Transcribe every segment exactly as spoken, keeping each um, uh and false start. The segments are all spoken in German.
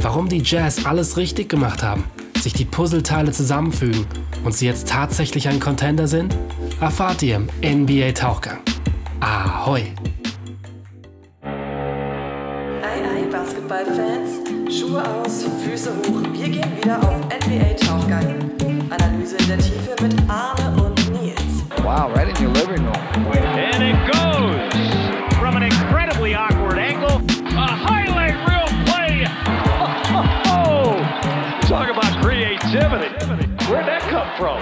Warum die Jazz alles richtig gemacht haben, sich die Puzzleteile zusammenfügen und sie jetzt tatsächlich ein Contender sind, erfahrt ihr im N B A-Tauchgang. Ahoi! Ei, ei, Basketballfans, Schuhe aus, Füße hoch, wir gehen wieder auf N B A-Tauchgang. Analyse in der Tiefe mit Arne und Nils. Wow, right in your living room. And it goes from an incredibly awkward angle. A highlight reel play. Oh, talk about creativity. Where'd that come from?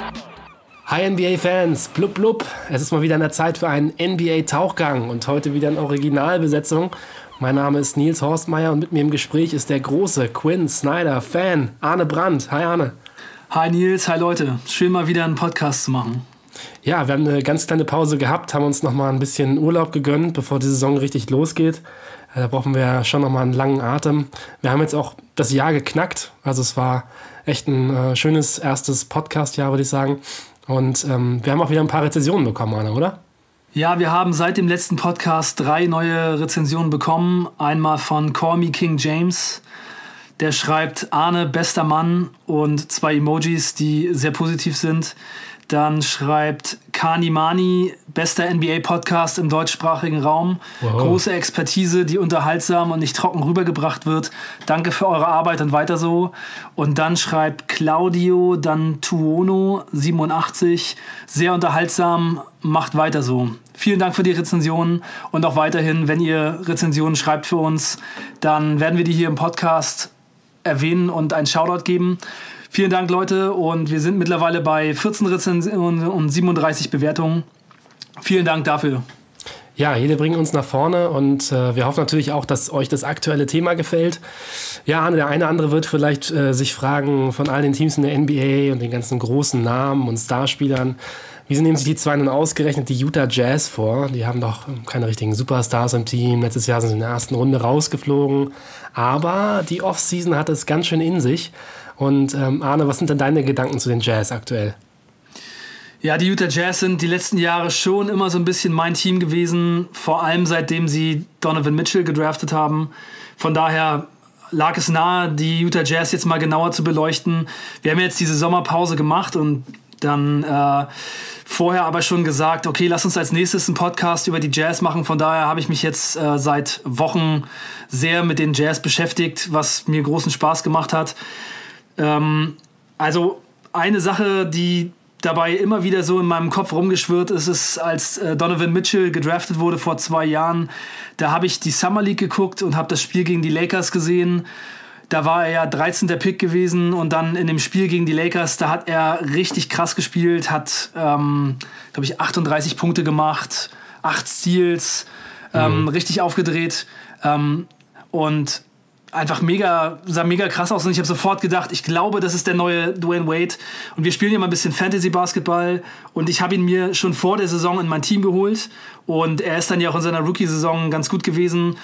Hi N B A-Fans, blub blub. Es ist mal wieder an der Zeit für einen N B A-Tauchgang und heute wieder in Originalbesetzung. Mein Name ist Nils Horstmeier und mit mir im Gespräch ist der große Quinn Snyder-Fan Arne Brandt. Hi Arne. Hi Nils, hi Leute. Schön mal wieder einen Podcast zu machen. Ja, wir haben eine ganz kleine Pause gehabt, haben uns noch mal ein bisschen Urlaub gegönnt, bevor die Saison richtig losgeht. Da brauchen wir schon noch mal einen langen Atem. Wir haben jetzt auch das Jahr geknackt. Also es war echt ein äh, schönes erstes Podcast-Jahr, würde ich sagen. Und ähm, wir haben auch wieder ein paar Rezensionen bekommen, Arne, oder? Ja, wir haben seit dem letzten Podcast drei neue Rezensionen bekommen. Einmal von Call Me King James. Der schreibt Arne, bester Mann und zwei Emojis, die sehr positiv sind. Dann schreibt Kani Mani, bester N B A-Podcast im deutschsprachigen Raum. Wow. Große Expertise, die unterhaltsam und nicht trocken rübergebracht wird. Danke für eure Arbeit und weiter so. Und dann schreibt Claudio Dantuono siebenundachtzig, sehr unterhaltsam, macht weiter so. Vielen Dank für die Rezensionen und auch weiterhin, wenn ihr Rezensionen schreibt für uns, dann werden wir die hier im Podcast erwähnen und einen Shoutout geben. Vielen Dank, Leute, und wir sind mittlerweile bei vierzehn Rezensionen und siebenunddreißig Bewertungen. Vielen Dank dafür. Ja, jede bringen uns nach vorne und äh, wir hoffen natürlich auch, dass euch das aktuelle Thema gefällt. Ja, Arne, der eine oder andere wird vielleicht äh, sich fragen, von all den Teams in der N B A und den ganzen großen Namen und Starspielern, wieso nehmen sich die zwei nun ausgerechnet die Utah Jazz vor? Die haben doch keine richtigen Superstars im Team. Letztes Jahr sind sie in der ersten Runde rausgeflogen. Aber die Offseason hat es ganz schön in sich. Und ähm, Arne, was sind denn deine Gedanken zu den Jazz aktuell? Ja, die Utah Jazz sind die letzten Jahre schon immer so ein bisschen mein Team gewesen. Vor allem seitdem sie Donovan Mitchell gedraftet haben. Von daher lag es nahe, die Utah Jazz jetzt mal genauer zu beleuchten. Wir haben jetzt diese Sommerpause gemacht und dann äh, vorher aber schon gesagt, okay, lass uns als nächstes einen Podcast über die Jazz machen. Von daher habe ich mich jetzt äh, seit Wochen sehr mit den Jazz beschäftigt, was mir großen Spaß gemacht hat. Ähm, also eine Sache, die dabei immer wieder so in meinem Kopf rumgeschwirrt ist, ist, als äh, Donovan Mitchell gedraftet wurde vor zwei Jahren, da habe ich die Summer League geguckt und habe das Spiel gegen die Lakers gesehen. Da war er ja dreizehnter Pick gewesen und dann in dem Spiel gegen die Lakers, da hat er richtig krass gespielt, hat, ähm, glaube ich, achtunddreißig Punkte gemacht, acht Steals, ähm, mhm. richtig aufgedreht ähm, und einfach mega, sah mega krass aus und ich habe sofort gedacht, ich glaube, das ist der neue Dwayne Wade und wir spielen ja mal ein bisschen Fantasy-Basketball und ich habe ihn mir schon vor der Saison in mein Team geholt und er ist dann ja auch in seiner Rookie-Saison ganz gut gewesen.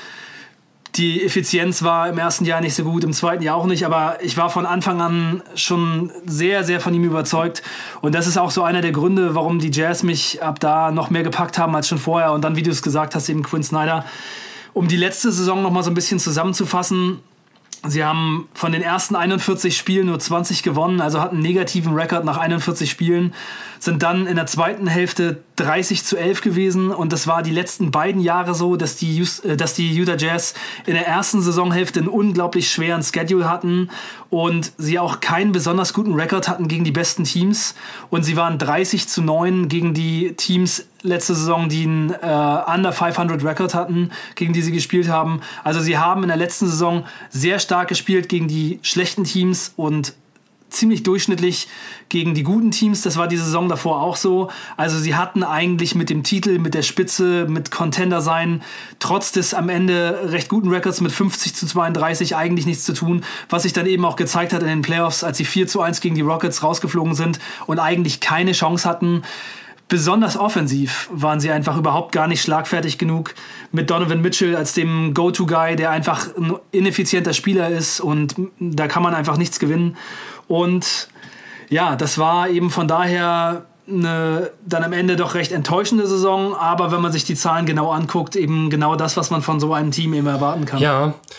Die Effizienz war im ersten Jahr nicht so gut, im zweiten Jahr auch nicht, aber ich war von Anfang an schon sehr, sehr von ihm überzeugt und das ist auch so einer der Gründe, warum die Jazz mich ab da noch mehr gepackt haben als schon vorher und dann, wie du es gesagt hast, eben Quinn Snyder. Um die letzte Saison noch mal so ein bisschen zusammenzufassen, sie haben von den ersten einundvierzig Spielen nur zwanzig gewonnen, also hatten einen negativen Rekord nach einundvierzig Spielen, sind dann in der zweiten Hälfte dreißig zu elf gewesen und das war die letzten beiden Jahre so, dass die, dass die Utah Jazz in der ersten Saisonhälfte einen unglaublich schweren Schedule hatten und sie auch keinen besonders guten Rekord hatten gegen die besten Teams und sie waren dreißig zu neun gegen die Teams letzte Saison, die einen äh, Under fünfhundert Rekord hatten, gegen die sie gespielt haben. Also sie haben in der letzten Saison sehr stark gespielt gegen die schlechten Teams und ziemlich durchschnittlich gegen die guten Teams. Das war die Saison davor auch so. Also sie hatten eigentlich mit dem Titel, mit der Spitze, mit Contender sein, trotz des am Ende recht guten Records mit fünfzig zu zweiunddreißig eigentlich nichts zu tun, was sich dann eben auch gezeigt hat in den Playoffs, als sie vier zu eins gegen die Rockets rausgeflogen sind und eigentlich keine Chance hatten. Besonders offensiv waren sie einfach überhaupt gar nicht schlagfertig genug mit Donovan Mitchell als dem Go-To-Guy, der einfach ein ineffizienter Spieler ist und da kann man einfach nichts gewinnen. Und ja, das war eben von daher eine dann am Ende doch recht enttäuschende Saison, aber wenn man sich die Zahlen genau anguckt, eben genau das, was man von so einem Team eben erwarten kann. Ja,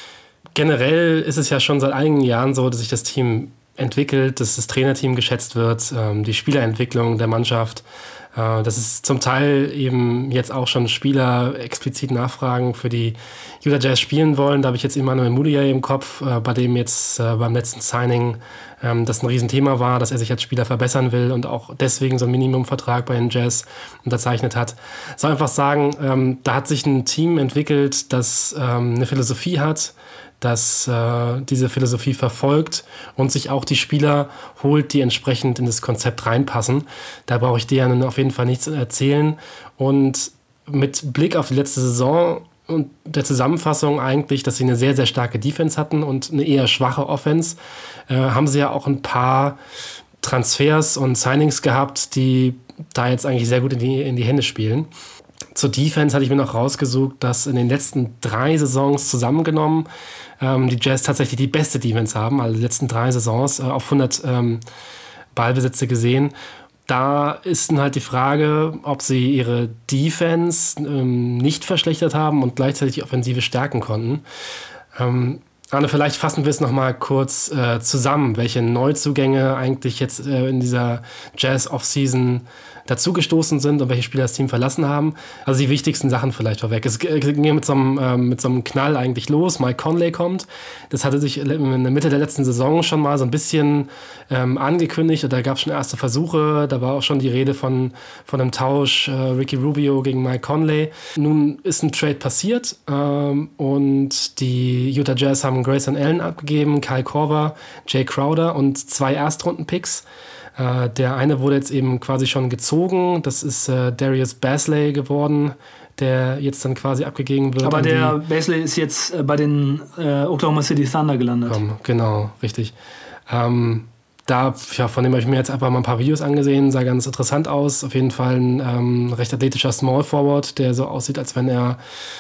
generell ist es ja schon seit einigen Jahren so, dass sich das Team entwickelt, dass das Trainerteam geschätzt wird, ähm, die Spielerentwicklung der Mannschaft. Äh, dass es zum Teil eben jetzt auch schon Spieler explizit nachfragen, für die Utah Jazz spielen wollen. Da habe ich jetzt Emmanuel Mudiay im Kopf, äh, bei dem jetzt äh, beim letzten Signing ähm, das ein Riesenthema war, dass er sich als Spieler verbessern will und auch deswegen so einen Minimumvertrag bei den Jazz unterzeichnet hat. Ich soll einfach sagen, ähm, da hat sich ein Team entwickelt, das ähm, eine Philosophie hat, das äh, diese Philosophie verfolgt und sich auch die Spieler holt, die entsprechend in das Konzept reinpassen. Da brauche ich dir ja auf jeden Fall nichts erzählen. Und mit Blick auf die letzte Saison und der Zusammenfassung eigentlich, dass sie eine sehr, sehr starke Defense hatten und eine eher schwache Offense, äh, haben sie ja auch ein paar Transfers und Signings gehabt, die da jetzt eigentlich sehr gut in die, in die Hände spielen. Zur Defense hatte ich mir noch rausgesucht, dass in den letzten drei Saisons zusammengenommen ähm, die Jazz tatsächlich die beste Defense haben, also die letzten drei Saisons äh, auf hundert ähm, Ballbesitze gesehen. Da ist dann halt die Frage, ob sie ihre Defense ähm, nicht verschlechtert haben und gleichzeitig die Offensive stärken konnten. Ähm, Arne, vielleicht fassen wir es noch mal kurz äh, zusammen, welche Neuzugänge eigentlich jetzt äh, in dieser Jazz-Offseason dazugestoßen sind und welche Spieler das Team verlassen haben. Also die wichtigsten Sachen vielleicht vorweg. Es ging mit so einem, äh, mit so einem Knall eigentlich los. Mike Conley kommt. Das hatte sich in der Mitte der letzten Saison schon mal so ein bisschen ähm, angekündigt. Da gab es schon erste Versuche. Da war auch schon die Rede von, von einem Tausch äh, Ricky Rubio gegen Mike Conley. Nun ist ein Trade passiert ähm, und die Utah Jazz haben Grayson Allen abgegeben, Kyle Korver, Jay Crowder und zwei Erstrunden-Picks. Äh, der eine wurde jetzt eben quasi schon gezogen. Das ist äh, Darius Bazley geworden, der jetzt dann quasi abgegeben wird. Aber der Bazley ist jetzt äh, bei den äh, Oklahoma City Thunder gelandet. Komm, genau, richtig. Ähm, da, ja, von dem habe ich mir jetzt einfach mal ein paar Videos angesehen, sah ganz interessant aus. Auf jeden Fall ein ähm, recht athletischer Small Forward, der so aussieht, als wenn er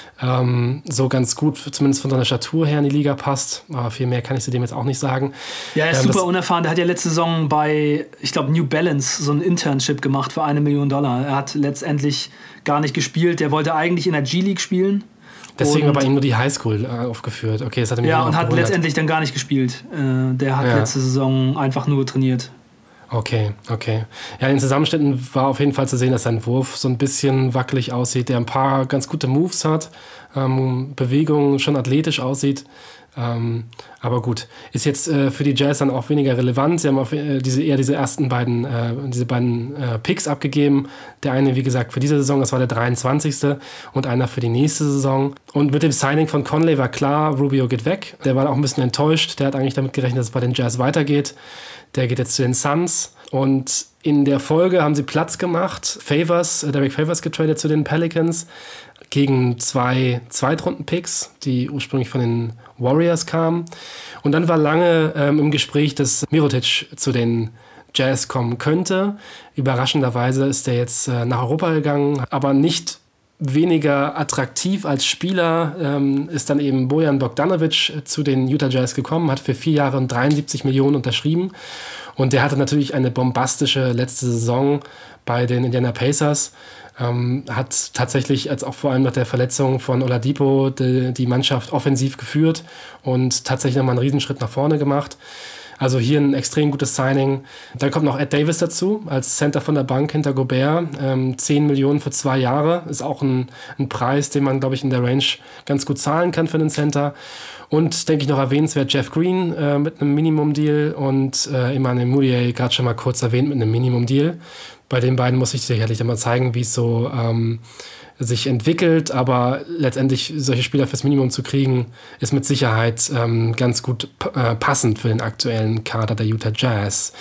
ähm, so ganz gut, zumindest von seiner Statur her, in die Liga passt. Aber viel mehr kann ich zu dem jetzt auch nicht sagen. Ja, er ist ähm, super unerfahren. Der hat ja letzte Saison bei, ich glaube, New Balance so ein Internship gemacht für eine Million Dollar. Er hat letztendlich gar nicht gespielt. Der wollte eigentlich in der G-League spielen. Deswegen war bei ihm nur die Highschool äh, aufgeführt. Okay, das hat er mir ja, auch und hat gewundert. letztendlich dann gar nicht gespielt. Äh, der hat ja. letzte Saison einfach nur trainiert. Okay, okay. Ja, in den Zusammenschnitten war auf jeden Fall zu sehen, dass sein Wurf so ein bisschen wackelig aussieht, der ein paar ganz gute Moves hat, ähm, Bewegungen schon athletisch aussieht. Ähm, aber gut, ist jetzt äh, für die Jazz dann auch weniger relevant. Sie haben auf, äh, diese, eher diese ersten beiden, äh, diese beiden äh, Picks abgegeben. Der eine, wie gesagt, für diese Saison, das war der dreiundzwanzigste und einer für die nächste Saison. Und mit dem Signing von Conley war klar, Rubio geht weg. Der war auch ein bisschen enttäuscht. Der hat eigentlich damit gerechnet, dass es bei den Jazz weitergeht. Der geht jetzt zu den Suns. Und in der Folge haben sie Platz gemacht. Favors, äh, Derek Favors getradet zu den Pelicans gegen zwei Zweitrunden-Picks, die ursprünglich von den Warriors kamen. Und dann war lange ähm, im Gespräch, dass Mirotic zu den Jazz kommen könnte. Überraschenderweise ist er jetzt äh, nach Europa gegangen, aber nicht weniger attraktiv als Spieler ähm, ist dann eben Bojan Bogdanovic zu den Utah Jazz gekommen, hat für vier Jahre und dreiundsiebzig Millionen unterschrieben. Und der hatte natürlich eine bombastische letzte Saison bei den Indiana Pacers. Ähm, hat tatsächlich, als auch vor allem nach der Verletzung von Oladipo, die, die Mannschaft offensiv geführt und tatsächlich nochmal einen Riesenschritt nach vorne gemacht. Also hier ein extrem gutes Signing. Dann kommt noch Ed Davis dazu, als Center von der Bank hinter Gobert. Ähm, zehn Millionen für zwei Jahre. Ist auch ein, ein Preis, den man, glaube ich, in der Range ganz gut zahlen kann für einen Center. Und, denke ich, noch erwähnenswert Jeff Green äh, mit einem Minimum-Deal und äh, Emmanuel Mudiay, gerade schon mal kurz erwähnt, mit einem Minimum-Deal. Bei den beiden muss ich sicherlich dann mal zeigen, wie es so ähm, sich entwickelt, aber letztendlich solche Spieler fürs Minimum zu kriegen, ist mit Sicherheit ähm, ganz gut p- äh, passend für den aktuellen Kader der Utah Jazz.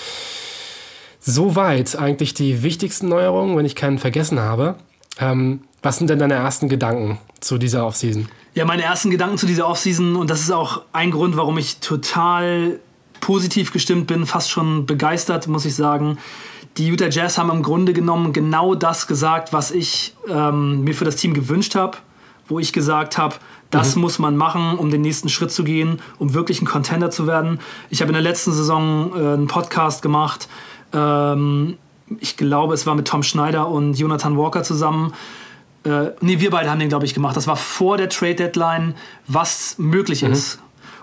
Soweit eigentlich die wichtigsten Neuerungen, wenn ich keinen vergessen habe. Ähm, was sind denn deine ersten Gedanken zu dieser Offseason? Ja, meine ersten Gedanken zu dieser Offseason, und das ist auch ein Grund, warum ich total positiv gestimmt bin, fast schon begeistert, muss ich sagen. Die Utah Jazz haben im Grunde genommen genau das gesagt, was ich ähm, mir für das Team gewünscht habe, wo ich gesagt habe, das mhm. muss man machen, um den nächsten Schritt zu gehen, um wirklich ein Contender zu werden. Ich habe in der letzten Saison äh, einen Podcast gemacht, ähm, ich glaube, es war mit Tom Schneider und Jonathan Walker zusammen. Äh, nee, wir beide haben den, glaube ich, gemacht. Das war vor der Trade-Deadline, was möglich mhm. ist.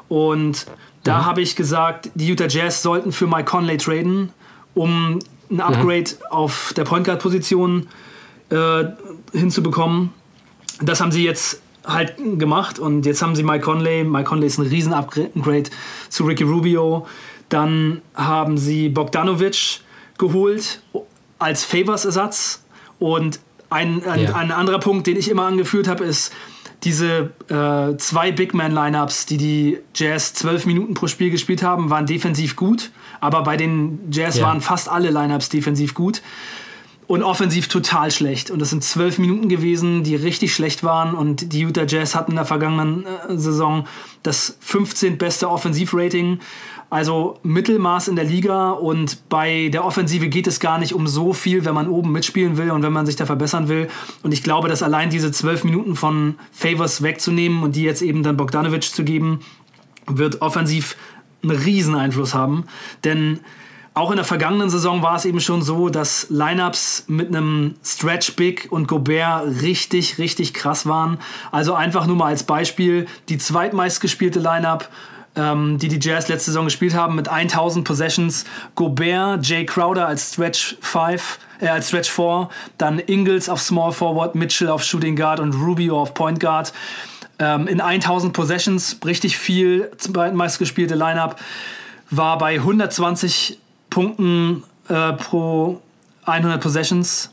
Und da mhm. habe ich gesagt, die Utah Jazz sollten für Mike Conley traden, um ein Upgrade mhm. auf der Point Guard Position äh, hinzubekommen. Das haben sie jetzt halt gemacht und jetzt haben sie Mike Conley. Mike Conley ist ein riesen Upgrade zu Ricky Rubio. Dann haben sie Bogdanovic geholt als Favors-Ersatz. Und ein, ein, ja. ein anderer Punkt, den ich immer angeführt habe, ist diese äh, zwei Big-Man-Lineups, die die Jazz zwölf Minuten pro Spiel gespielt haben, waren defensiv gut. Aber bei den Jazz ja. waren fast alle Lineups defensiv gut. Und offensiv total schlecht. Und das sind zwölf Minuten gewesen, die richtig schlecht waren. Und die Utah Jazz hatten in der vergangenen äh, Saison das fünfzehnte beste Offensivrating. Also Mittelmaß in der Liga. Und bei der Offensive geht es gar nicht um so viel, wenn man oben mitspielen will und wenn man sich da verbessern will. Und ich glaube, dass allein diese zwölf Minuten von Favors wegzunehmen und die jetzt eben dann Bogdanovic zu geben, wird offensiv einen riesen Einfluss haben. Denn auch in der vergangenen Saison war es eben schon so, dass Lineups mit einem Stretch Big und Gobert richtig, richtig krass waren. Also einfach nur mal als Beispiel die zweitmeistgespielte Lineup, ähm, die die Jazz letzte Saison gespielt haben, mit tausend Possessions. Gobert, Jay Crowder als Stretch fünf, äh, als Stretch vier, dann Ingles auf Small Forward, Mitchell auf Shooting Guard und Rubio auf Point Guard. Ähm, in tausend Possessions, richtig viel, zweitmeistgespielte Lineup, war bei hundertzwanzig Punkten äh, pro hundert Possessions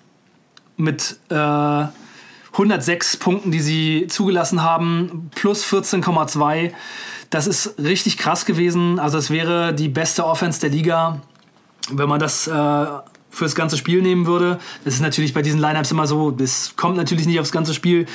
mit äh, hundertsechs Punkten, die sie zugelassen haben, plus vierzehn Komma zwei. Das ist richtig krass gewesen. Also es wäre die beste Offense der Liga, wenn man das äh, fürs ganze Spiel nehmen würde. Das ist natürlich bei diesen Lineups immer so, das kommt natürlich nicht aufs ganze Spiel.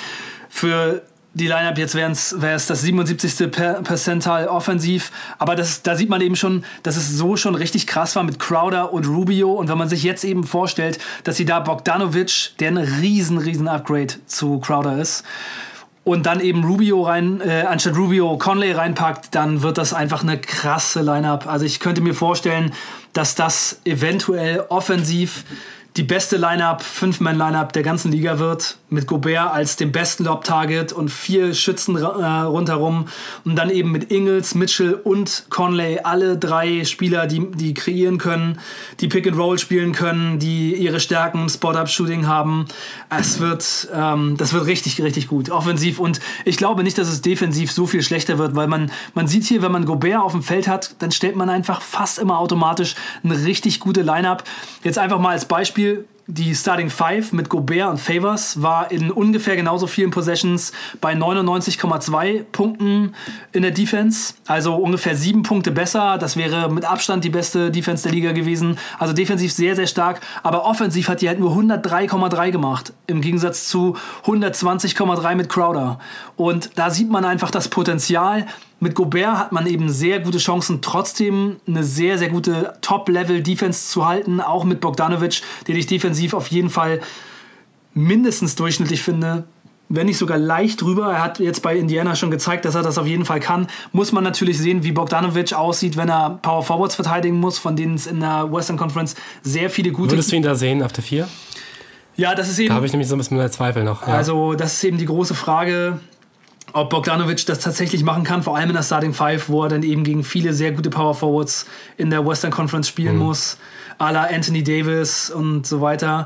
Für die Lineup jetzt wäre es das siebenundsiebzigste Percentile offensiv, aber das, da sieht man eben schon, dass es so schon richtig krass war mit Crowder und Rubio. Und wenn man sich jetzt eben vorstellt, dass sie da Bogdanovic, der ein riesen, riesen Upgrade zu Crowder ist, und dann eben Rubio rein, äh, anstatt Rubio Conley reinpackt, dann wird das einfach eine krasse Lineup. Also ich könnte mir vorstellen, dass das eventuell offensiv die beste Lineup, Fünf-Man-Lineup der ganzen Liga wird, mit Gobert als dem besten Lob-Target und vier Schützen äh, rundherum. Und dann eben mit Ingles, Mitchell und Conley, alle drei Spieler, die, die kreieren können, die Pick-and-Roll spielen können, die ihre Stärken im Spot-Up-Shooting haben. Es wird, ähm, das wird richtig, richtig gut, offensiv. Und ich glaube nicht, dass es defensiv so viel schlechter wird, weil man, man sieht hier, wenn man Gobert auf dem Feld hat, dann stellt man einfach fast immer automatisch eine richtig gute Lineup. Jetzt einfach mal als Beispiel, die Starting Five mit Gobert und Favors war in ungefähr genauso vielen Possessions bei neunundneunzig Komma zwei Punkten in der Defense. Also ungefähr sieben Punkte besser. Das wäre mit Abstand die beste Defense der Liga gewesen. Also defensiv sehr, sehr stark. Aber offensiv hat die halt nur hundertdrei Komma drei gemacht. Im Gegensatz zu hundertzwanzig Komma drei mit Crowder. Und da sieht man einfach das Potenzial. Mit Gobert hat man eben sehr gute Chancen, trotzdem eine sehr, sehr gute Top-Level-Defense zu halten. Auch mit Bogdanovic, den ich defensiv auf jeden Fall mindestens durchschnittlich finde. Wenn nicht sogar leicht drüber. Er hat jetzt bei Indiana schon gezeigt, dass er das auf jeden Fall kann. Muss man natürlich sehen, wie Bogdanovic aussieht, wenn er Power Forwards verteidigen muss, von denen es in der Western Conference sehr viele gute... Würdest du ihn da sehen auf der vier? Ja, das ist eben... Da habe ich nämlich so ein bisschen mehr Zweifel noch. Ja. Also das ist eben die große Frage, ob Bogdanovic das tatsächlich machen kann, vor allem in der Starting Five, wo er dann eben gegen viele sehr gute Power Forwards in der Western Conference spielen mhm. muss, à la Anthony Davis und so weiter.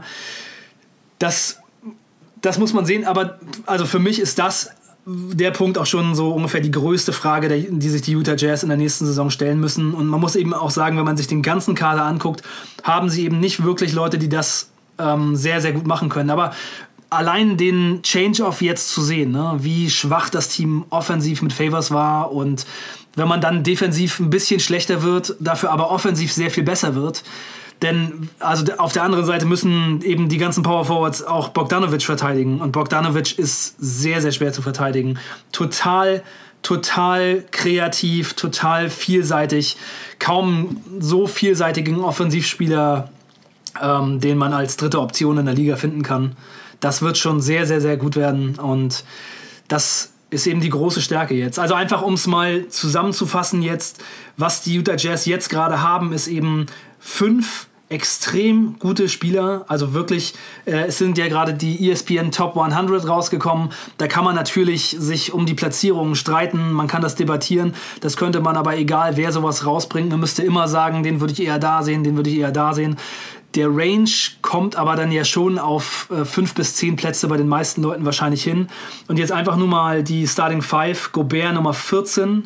Das, das muss man sehen, aber also für mich ist das der Punkt auch schon so ungefähr die größte Frage, die sich die Utah Jazz in der nächsten Saison stellen müssen. Und man muss eben auch sagen, wenn man sich den ganzen Kader anguckt, haben sie eben nicht wirklich Leute, die das ähm, sehr, sehr gut machen können. Aber allein den Change-Off jetzt zu sehen, ne, wie schwach das Team offensiv mit Favors war und wenn man dann defensiv ein bisschen schlechter wird, dafür aber offensiv sehr viel besser wird. Denn also auf der anderen Seite müssen eben die ganzen Power Forwards auch Bogdanovic verteidigen und Bogdanovic ist sehr, sehr schwer zu verteidigen. Total, total kreativ, total vielseitig. Kaum so vielseitigen Offensivspieler, ähm, den man als dritte Option in der Liga finden kann. Das wird schon sehr, sehr, sehr gut werden und das ist eben die große Stärke jetzt. Also einfach, um es mal zusammenzufassen jetzt, was die Utah Jazz jetzt gerade haben, ist eben fünf extrem gute Spieler, also wirklich, äh, es sind ja gerade die E S P N Top hundert rausgekommen, da kann man natürlich sich um die Platzierungen streiten, man kann das debattieren, das könnte man aber, egal wer sowas rausbringt, man müsste immer sagen, den würde ich eher da sehen, den würde ich eher da sehen. Der Range kommt aber dann ja schon auf äh, fünf bis zehn Plätze bei den meisten Leuten wahrscheinlich hin. Und jetzt einfach nur mal die Starting Five: Gobert Nummer vierzehn,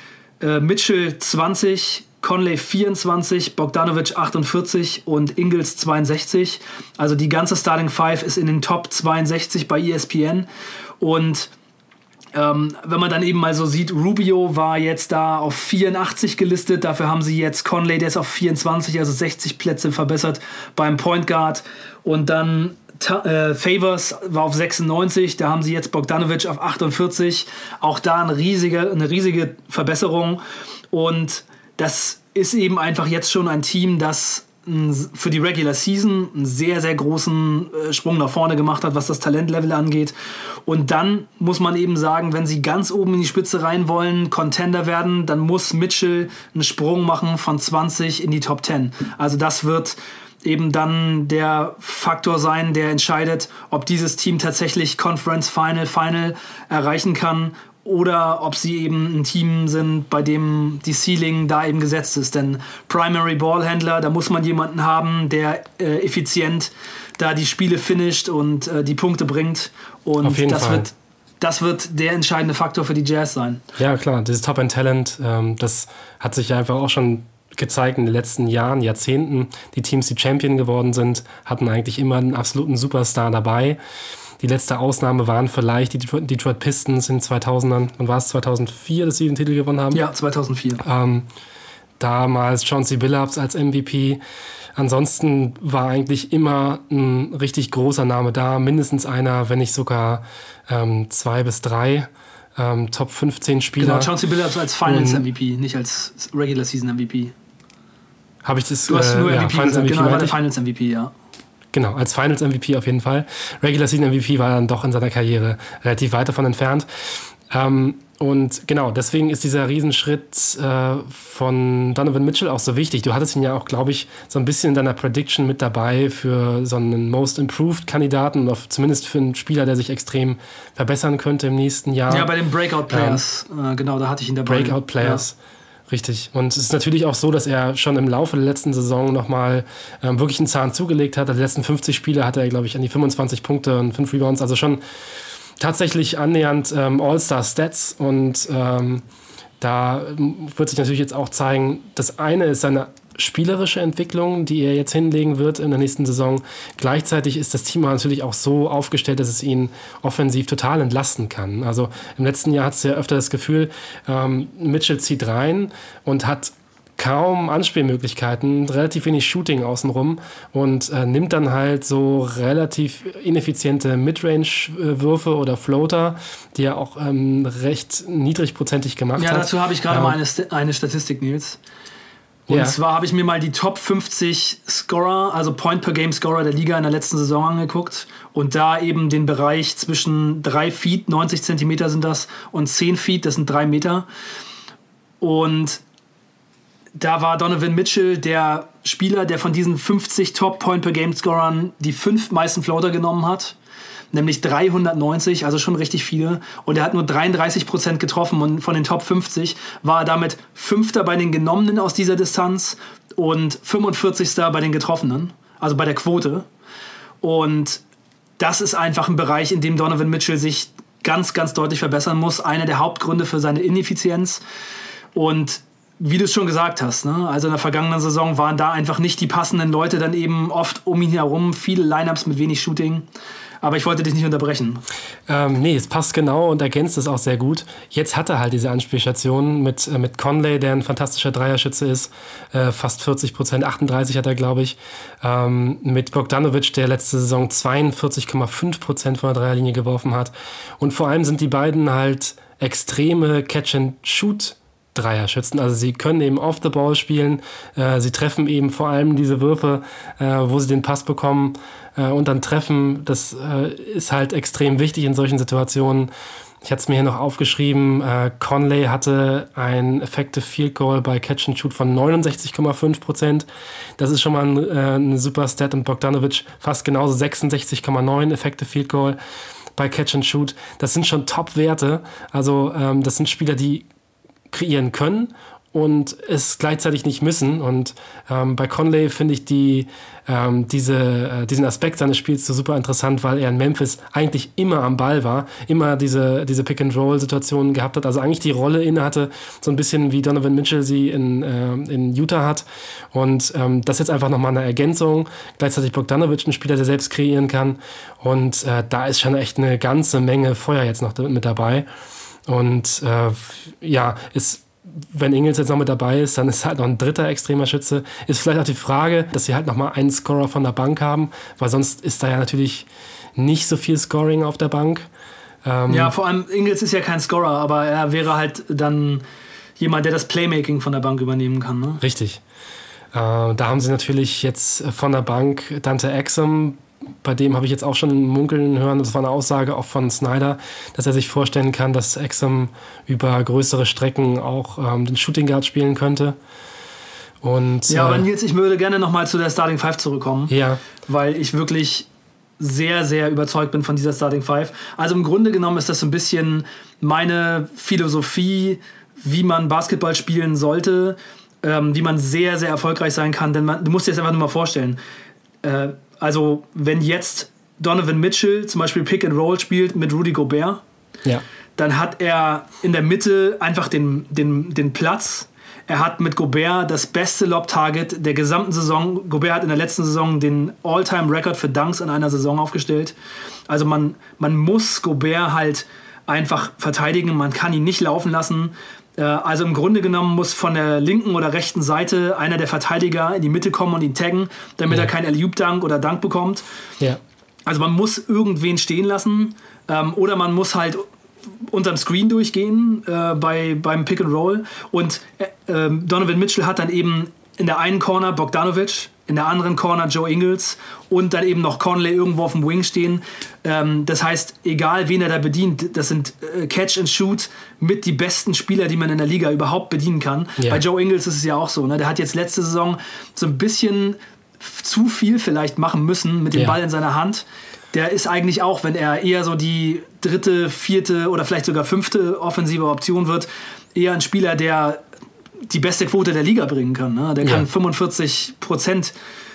äh, Mitchell zwanzig, Conley vierundzwanzig, Bogdanovic achtundvierzig und Ingles zweiundsechzig. Also die ganze Starting Five ist in den Top zweiundsechzig bei E S P N. Und Ähm, wenn man dann eben mal so sieht, Rubio war jetzt da auf vierundachtzig gelistet, dafür haben sie jetzt Conley, der ist auf vierundzwanzig, also sechzig Plätze verbessert beim Point Guard. Und dann äh, Favors war auf sechsundneunzig, da haben sie jetzt Bogdanovic auf achtundvierzig, auch da eine riesige, eine riesige Verbesserung. Und das ist eben einfach jetzt schon ein Team, das für die Regular Season einen sehr, sehr großen Sprung nach vorne gemacht hat, was das Talentlevel angeht. Und dann muss man eben sagen, wenn sie ganz oben in die Spitze rein wollen, Contender werden, dann muss Mitchell einen Sprung machen von zwanzig in die Top zehn. Also das wird eben dann der Faktor sein, der entscheidet, ob dieses Team tatsächlich Conference Final, Final erreichen kann, oder ob sie eben ein Team sind, bei dem die Ceiling da eben gesetzt ist. Denn Primary Ballhändler, da muss man jemanden haben, der äh, effizient da die Spiele finisht und äh, die Punkte bringt. Und Auf jeden das Fall. wird das wird der entscheidende Faktor für die Jazz sein. Ja, klar, dieses Top-End-Talent, ähm, das hat sich einfach auch schon gezeigt in den letzten Jahren, Jahrzehnten. Die Teams, die Champion geworden sind, hatten eigentlich immer einen absoluten Superstar dabei. Die letzte Ausnahme waren vielleicht die Detroit Pistons in den zweitausendern. Wann war es? zweitausendvier, dass sie den Titel gewonnen haben? Ja, zweitausendvier. Ähm, damals Chauncey Billups als M V P. Ansonsten war eigentlich immer ein richtig großer Name da. Mindestens einer, wenn nicht sogar ähm, zwei bis drei ähm, Top fünfzehn Spieler. Genau, Chauncey Billups als Finals-M V P, nicht als Regular-Season-M V P. Habe ich das? Du hast äh, nur ja, M V P Finals gesagt, M V P genau, war der meinte ich? Finals-M V P, ja. Genau, als Finals-M V P auf jeden Fall. Regular Season M V P war dann doch in seiner Karriere relativ weit davon entfernt. Ähm, und genau, deswegen ist dieser Riesenschritt äh, von Donovan Mitchell auch so wichtig. Du hattest ihn ja auch, glaube ich, so ein bisschen in deiner Prediction mit dabei für so einen Most Improved-Kandidaten und auf, zumindest für einen Spieler, der sich extrem verbessern könnte im nächsten Jahr. Ja, bei den Breakout-Players, ähm, äh, genau, da hatte ich ihn dabei. Breakout-Players. Ja. Richtig. Und es ist natürlich auch so, dass er schon im Laufe der letzten Saison nochmal ähm, wirklich einen Zahn zugelegt hat. Also die letzten fünfzig Spiele hatte er, glaube ich, an die fünfundzwanzig Punkte und fünf Rebounds. Also schon tatsächlich annähernd ähm, All-Star-Stats. Und ähm, da wird sich natürlich jetzt auch zeigen, das eine ist seine spielerische Entwicklung, die er jetzt hinlegen wird in der nächsten Saison. Gleichzeitig ist das Team natürlich auch so aufgestellt, dass es ihn offensiv total entlasten kann. Also im letzten Jahr hat es ja öfter das Gefühl, ähm, Mitchell zieht rein und hat kaum Anspielmöglichkeiten, relativ wenig Shooting außenrum und äh, nimmt dann halt so relativ ineffiziente Midrange-Würfe oder Floater, die er auch ähm, recht niedrigprozentig gemacht ja, hat. Ja, dazu habe ich gerade ähm, mal eine, St- eine Statistik, Nils. Und ja. zwar habe ich mir mal die Top fünfzig Scorer, also Point-per-Game-Scorer der Liga in der letzten Saison angeguckt und da eben den Bereich zwischen drei Feet, neunzig Zentimeter sind das, und zehn Feet, das sind drei Meter. Und da war Donovan Mitchell der Spieler, der von diesen fünfzig Top-Point-per-Game-Scorern die fünf meisten Floater genommen hat. Nämlich dreihundertneunzig, also schon richtig viele. Und er hat nur dreiunddreißig Prozent getroffen und von den Top fünfzig war er damit Fünfter bei den Genommenen aus dieser Distanz und fünfundvierzigster bei den Getroffenen, also bei der Quote. Und das ist einfach ein Bereich, in dem Donovan Mitchell sich ganz, ganz deutlich verbessern muss. Einer der Hauptgründe für seine Ineffizienz. Und wie du es schon gesagt hast, ne? Also in der vergangenen Saison waren da einfach nicht die passenden Leute dann eben oft um ihn herum, viele Lineups mit wenig Shooting. Aber ich wollte dich nicht unterbrechen. Ähm, nee, es passt genau und ergänzt es auch sehr gut. Jetzt hat er halt diese Anspielstation mit, äh, mit Conley, der ein fantastischer Dreierschütze ist. Äh, fast vierzig Prozent, achtunddreißig hat er, glaube ich. Ähm, mit Bogdanovic, der letzte Saison zweiundvierzig Komma fünf Prozent von der Dreierlinie geworfen hat. Und vor allem sind die beiden halt extreme Catch-and-Shoot Dreierschützen. Also sie können eben off the ball spielen. Äh, sie treffen eben vor allem diese Würfe, äh, wo sie den Pass bekommen äh, und dann treffen. Das äh, ist halt extrem wichtig in solchen Situationen. Ich hatte es mir hier noch aufgeschrieben, äh, Conley hatte ein Effective Field Goal bei Catch and Shoot von neunundsechzig Komma fünf Prozent. Das ist schon mal ein, äh, ein super Stat, und Bogdanovic fast genauso, sechsundsechzig Komma neun Effective Field Goal bei Catch and Shoot. Das sind schon Top-Werte. Also ähm, das sind Spieler, die kreieren können und es gleichzeitig nicht müssen. Und ähm, bei Conley finde ich die, ähm, diese, äh, diesen Aspekt seines Spiels so super interessant, weil er in Memphis eigentlich immer am Ball war, immer diese, diese Pick-and-Roll-Situationen gehabt hat, also eigentlich die Rolle inne hatte, so ein bisschen wie Donovan Mitchell sie in, äh, in Utah hat. Und ähm, das ist jetzt einfach nochmal eine Ergänzung. Gleichzeitig Bogdanovic, ein Spieler, der selbst kreieren kann. Und äh, da ist schon echt eine ganze Menge Feuer jetzt noch mit dabei. Und äh, ja, ist wenn Ingles jetzt noch mit dabei ist, dann ist halt noch ein dritter extremer Schütze. Ist vielleicht auch die Frage, dass sie halt nochmal einen Scorer von der Bank haben, weil sonst ist da ja natürlich nicht so viel Scoring auf der Bank. Ähm ja, vor allem Ingles ist ja kein Scorer, aber er wäre halt dann jemand, der das Playmaking von der Bank übernehmen kann. Ne? Richtig. Äh, da haben sie natürlich jetzt von der Bank Dante Exum. Bei dem habe ich jetzt auch schon munkeln hören, das war eine Aussage auch von Snyder, dass er sich vorstellen kann, dass Exum über größere Strecken auch ähm, den Shooting Guard spielen könnte. Und, ja, äh, aber Nils, ich würde gerne nochmal zu der Starting Five zurückkommen, ja. weil ich wirklich sehr, sehr überzeugt bin von dieser Starting Five. Also im Grunde genommen ist das so ein bisschen meine Philosophie, wie man Basketball spielen sollte, ähm, wie man sehr, sehr erfolgreich sein kann, denn man, du musst dir das einfach nur mal vorstellen, äh, also wenn jetzt Donovan Mitchell zum Beispiel Pick and Roll spielt mit Rudy Gobert, ja. dann hat er in der Mitte einfach den, den, den Platz. Er hat mit Gobert das beste Lob-Target der gesamten Saison. Gobert hat in der letzten Saison den All-Time-Record für Dunks in einer Saison aufgestellt. Also man, man muss Gobert halt einfach verteidigen, man kann ihn nicht laufen lassen. Also im Grunde genommen muss von der linken oder rechten Seite einer der Verteidiger in die Mitte kommen und ihn taggen, damit ja. er keinen Alley-Oop-Dunk oder Dunk bekommt. Ja. Also man muss irgendwen stehen lassen ähm, oder man muss halt unterm Screen durchgehen äh, bei, beim Pick and Roll. Und äh, Donovan Mitchell hat dann eben in der einen Corner Bogdanovic, in der anderen Corner Joe Ingles und dann eben noch Conley irgendwo auf dem Wing stehen. Ähm, das heißt, egal wen er da bedient, das sind äh, Catch and Shoot mit die besten Spieler, die man in der Liga überhaupt bedienen kann. Ja. Bei Joe Ingles ist es ja auch so. Ne? Der hat jetzt letzte Saison so ein bisschen zu viel vielleicht machen müssen mit dem ja. Ball in seiner Hand. Der ist eigentlich auch, wenn er eher so die dritte, vierte oder vielleicht sogar fünfte offensive Option wird, eher ein Spieler, der die beste Quote der Liga bringen kann. Ne? Der kann ja. fünfundvierzig Prozent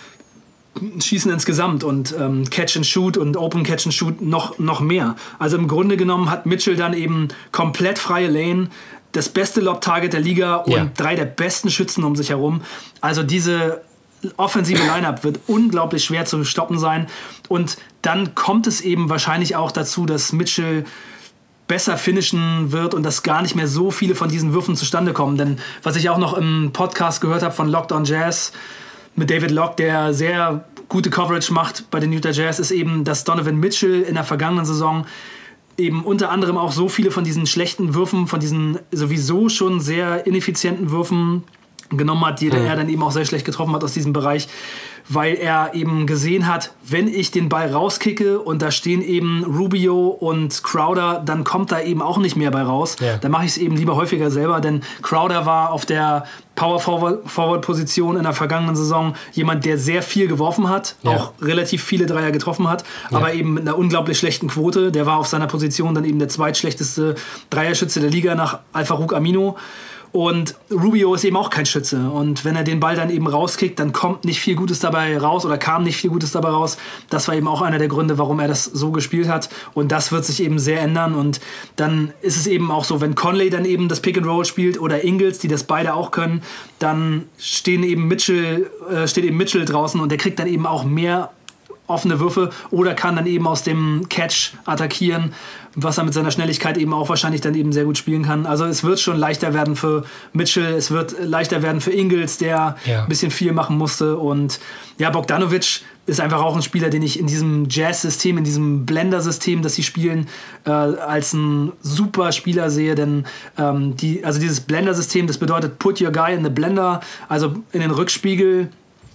schießen insgesamt und ähm, Catch and Shoot und Open Catch and Shoot noch, noch mehr. Also im Grunde genommen hat Mitchell dann eben komplett freie Lane, das beste Lob-Target der Liga und ja. drei der besten Schützen um sich herum. Also diese offensive Lineup wird unglaublich schwer zu stoppen sein. Und dann kommt es eben wahrscheinlich auch dazu, dass Mitchell besser finishen wird und dass gar nicht mehr so viele von diesen Würfen zustande kommen. Denn was ich auch noch im Podcast gehört habe von Locked on Jazz mit David Locke, der sehr gute Coverage macht bei den Utah Jazz, ist eben, dass Donovan Mitchell in der vergangenen Saison eben unter anderem auch so viele von diesen schlechten Würfen, von diesen sowieso schon sehr ineffizienten Würfen genommen hat, die mhm. er dann eben auch sehr schlecht getroffen hat aus diesem Bereich, weil er eben gesehen hat, wenn ich den Ball rauskicke und da stehen eben Rubio und Crowder, dann kommt da eben auch nicht mehr bei raus. Ja. Dann mache ich es eben lieber häufiger selber, denn Crowder war auf der Power-Forward-Position in der vergangenen Saison jemand, der sehr viel geworfen hat, ja. auch relativ viele Dreier getroffen hat, ja. aber eben mit einer unglaublich schlechten Quote. Der war auf seiner Position dann eben der zweitschlechteste Dreierschütze der Liga nach Al-Farouq Aminu. Und Rubio ist eben auch kein Schütze. Und wenn er den Ball dann eben rauskickt, dann kommt nicht viel Gutes dabei raus oder kam nicht viel Gutes dabei raus. Das war eben auch einer der Gründe, warum er das so gespielt hat. Und das wird sich eben sehr ändern. Und dann ist es eben auch so, wenn Conley dann eben das Pick and Roll spielt oder Ingles, die das beide auch können, dann stehen eben Mitchell, äh, steht eben Mitchell draußen und der kriegt dann eben auch mehr offene Würfe oder kann dann eben aus dem Catch attackieren, was er mit seiner Schnelligkeit eben auch wahrscheinlich dann eben sehr gut spielen kann. Also es wird schon leichter werden für Mitchell, es wird leichter werden für Ingles, der ja. ein bisschen viel machen musste. Und ja, Bogdanovic ist einfach auch ein Spieler, den ich in diesem Jazz-System, in diesem Blender-System, das sie spielen, äh, als ein super Spieler sehe. Denn ähm, die, also dieses Blender-System, das bedeutet put your guy in the blender, also in den Rückspiegel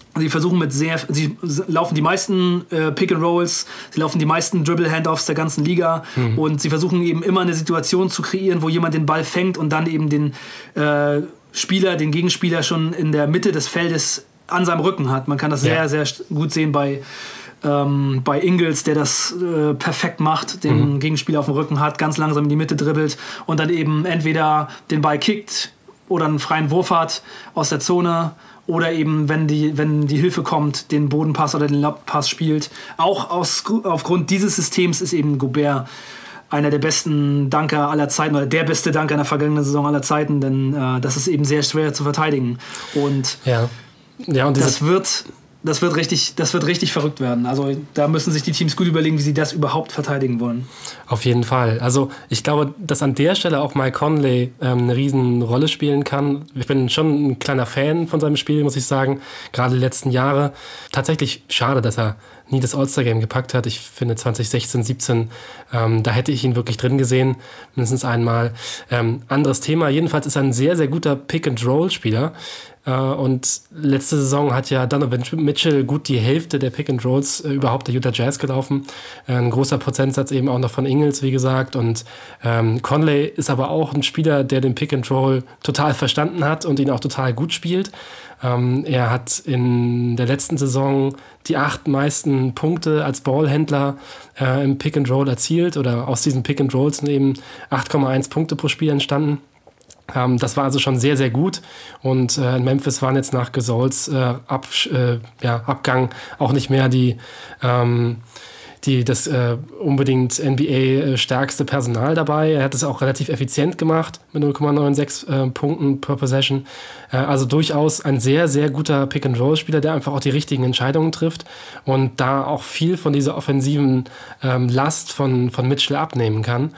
Sie versuchen mit sehr, sie laufen die meisten äh, Pick and Rolls, sie laufen die meisten Dribble Handoffs der ganzen Liga mhm. und sie versuchen eben immer eine Situation zu kreieren, wo jemand den Ball fängt und dann eben den äh, Spieler, den Gegenspieler schon in der Mitte des Feldes an seinem Rücken hat. Man kann das ja. sehr, sehr gut sehen bei ähm, bei Ingles, der das äh, perfekt macht, den mhm. Gegenspieler auf dem Rücken hat, ganz langsam in die Mitte dribbelt und dann eben entweder den Ball kickt oder einen freien Wurf hat aus der Zone. Oder eben, wenn die, wenn die Hilfe kommt, den Bodenpass oder den Lobpass spielt. Auch aus, aufgrund dieses Systems ist eben Gobert einer der besten Dunker aller Zeiten oder der beste Dunker in der vergangenen Saison aller Zeiten, denn äh, das ist eben sehr schwer zu verteidigen. Und, ja. Ja, und das wird... Das wird, richtig, das wird richtig verrückt werden. Also da müssen sich die Teams gut überlegen, wie sie das überhaupt verteidigen wollen. Auf jeden Fall. Also ich glaube, dass an der Stelle auch Mike Conley ähm, eine riesen Rolle spielen kann. Ich bin schon ein kleiner Fan von seinem Spiel, muss ich sagen. Gerade die letzten Jahre. Tatsächlich schade, dass er nie das All-Star-Game gepackt hat. Ich finde zwanzig sechzehn, siebzehn, ähm, da hätte ich ihn wirklich drin gesehen. Mindestens einmal. Ähm, anderes Thema. Jedenfalls ist er ein sehr, sehr guter Pick-and-Roll-Spieler. Und letzte Saison hat ja Donovan Mitchell gut die Hälfte der Pick-and-Rolls äh, überhaupt der Utah Jazz gelaufen. Äh, ein großer Prozentsatz eben auch noch von Ingles, wie gesagt. Und ähm, Conley ist aber auch ein Spieler, der den Pick-and-Roll total verstanden hat und ihn auch total gut spielt. Ähm, er hat in der letzten Saison die acht meisten Punkte als Ballhändler äh, im Pick-and-Roll erzielt. Oder aus diesen Pick-and-Rolls sind eben acht Komma eins Punkte pro Spiel entstanden. Ähm, das war also schon sehr, sehr gut. Und äh, in Memphis waren jetzt nach Gasols äh, Ab, äh, ja, Abgang auch nicht mehr die, ähm, die das äh, unbedingt N B A-stärkste Personal dabei. Er hat es auch relativ effizient gemacht mit null Komma sechsundneunzig äh, Punkten per Possession. Äh, also durchaus ein sehr, sehr guter Pick-and-Roll-Spieler, der einfach auch die richtigen Entscheidungen trifft und da auch viel von dieser offensiven ähm, Last von, von Mitchell abnehmen kann.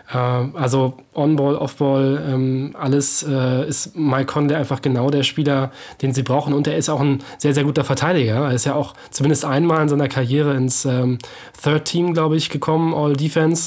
Also On-Ball, Off-Ball, ähm, alles äh, ist Mike Conley einfach genau der Spieler, den sie brauchen. Und er ist auch ein sehr, sehr guter Verteidiger. Er ist ja auch zumindest einmal in seiner Karriere ins ähm, Third Team, glaube ich, gekommen, All-Defense.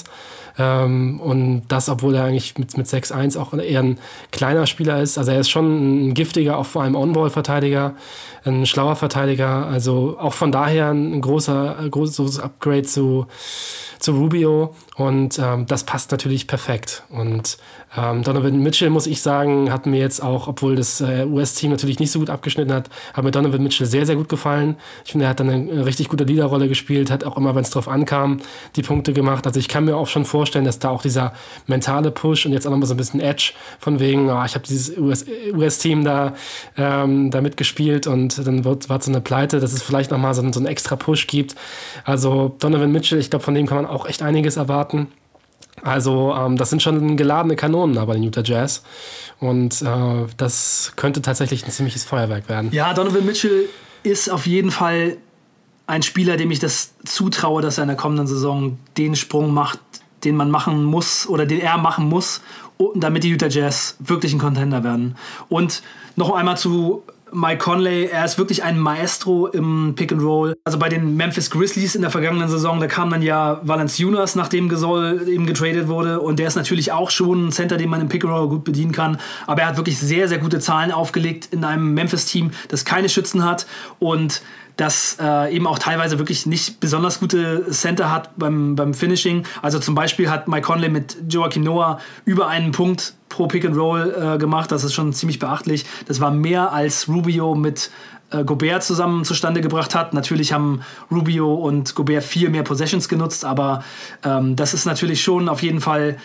Ähm, und das, obwohl er eigentlich mit, mit sechs eins auch eher ein kleiner Spieler ist. Also er ist schon ein giftiger, auch vor allem On-Ball-Verteidiger, ein schlauer Verteidiger. Also auch von daher ein großer, großes Upgrade zu zu Rubio und ähm, das passt natürlich perfekt. Und ähm, Donovan Mitchell, muss ich sagen, hat mir jetzt auch, obwohl das äh, U S-Team natürlich nicht so gut abgeschnitten hat, hat mir Donovan Mitchell sehr, sehr gut gefallen. Ich finde, er hat dann eine richtig gute Leaderrolle gespielt, hat auch immer, wenn es drauf ankam, die Punkte gemacht. Also ich kann mir auch schon vorstellen, dass da auch dieser mentale Push und jetzt auch nochmal so ein bisschen Edge von wegen, oh, ich habe dieses U S-Team da, ähm, da mitgespielt und dann wird, war es so eine Pleite, dass es vielleicht nochmal so, so einen extra Push gibt. Also Donovan Mitchell, ich glaube, von dem kann man auch echt einiges erwarten. Also ähm, das sind schon geladene Kanonen aber den Utah Jazz und äh, das könnte tatsächlich ein ziemliches Feuerwerk werden. Ja, Donovan Mitchell ist auf jeden Fall ein Spieler, dem ich das zutraue, dass er in der kommenden Saison den Sprung macht, den man machen muss oder den er machen muss, damit die Utah Jazz wirklich ein Contender werden. Und noch einmal zu Mike Conley, er ist wirklich ein Maestro im Pick and Roll. Also bei den Memphis Grizzlies in der vergangenen Saison, da kam dann ja Valanciunas, nachdem Gasol eben getradet wurde, und der ist natürlich auch schon ein Center, den man im Pick and Roll gut bedienen kann, aber er hat wirklich sehr, sehr gute Zahlen aufgelegt in einem Memphis-Team, das keine Schützen hat und das äh, eben auch teilweise wirklich nicht besonders gute Center hat beim, beim Finishing. Also zum Beispiel hat Mike Conley mit Joakim Noah über einen Punkt pro Pick and Roll äh, gemacht. Das ist schon ziemlich beachtlich. Das war mehr als Rubio mit äh, Gobert zusammen zustande gebracht hat. Natürlich haben Rubio und Gobert viel mehr Possessions genutzt, aber ähm, das ist natürlich schon auf jeden Fall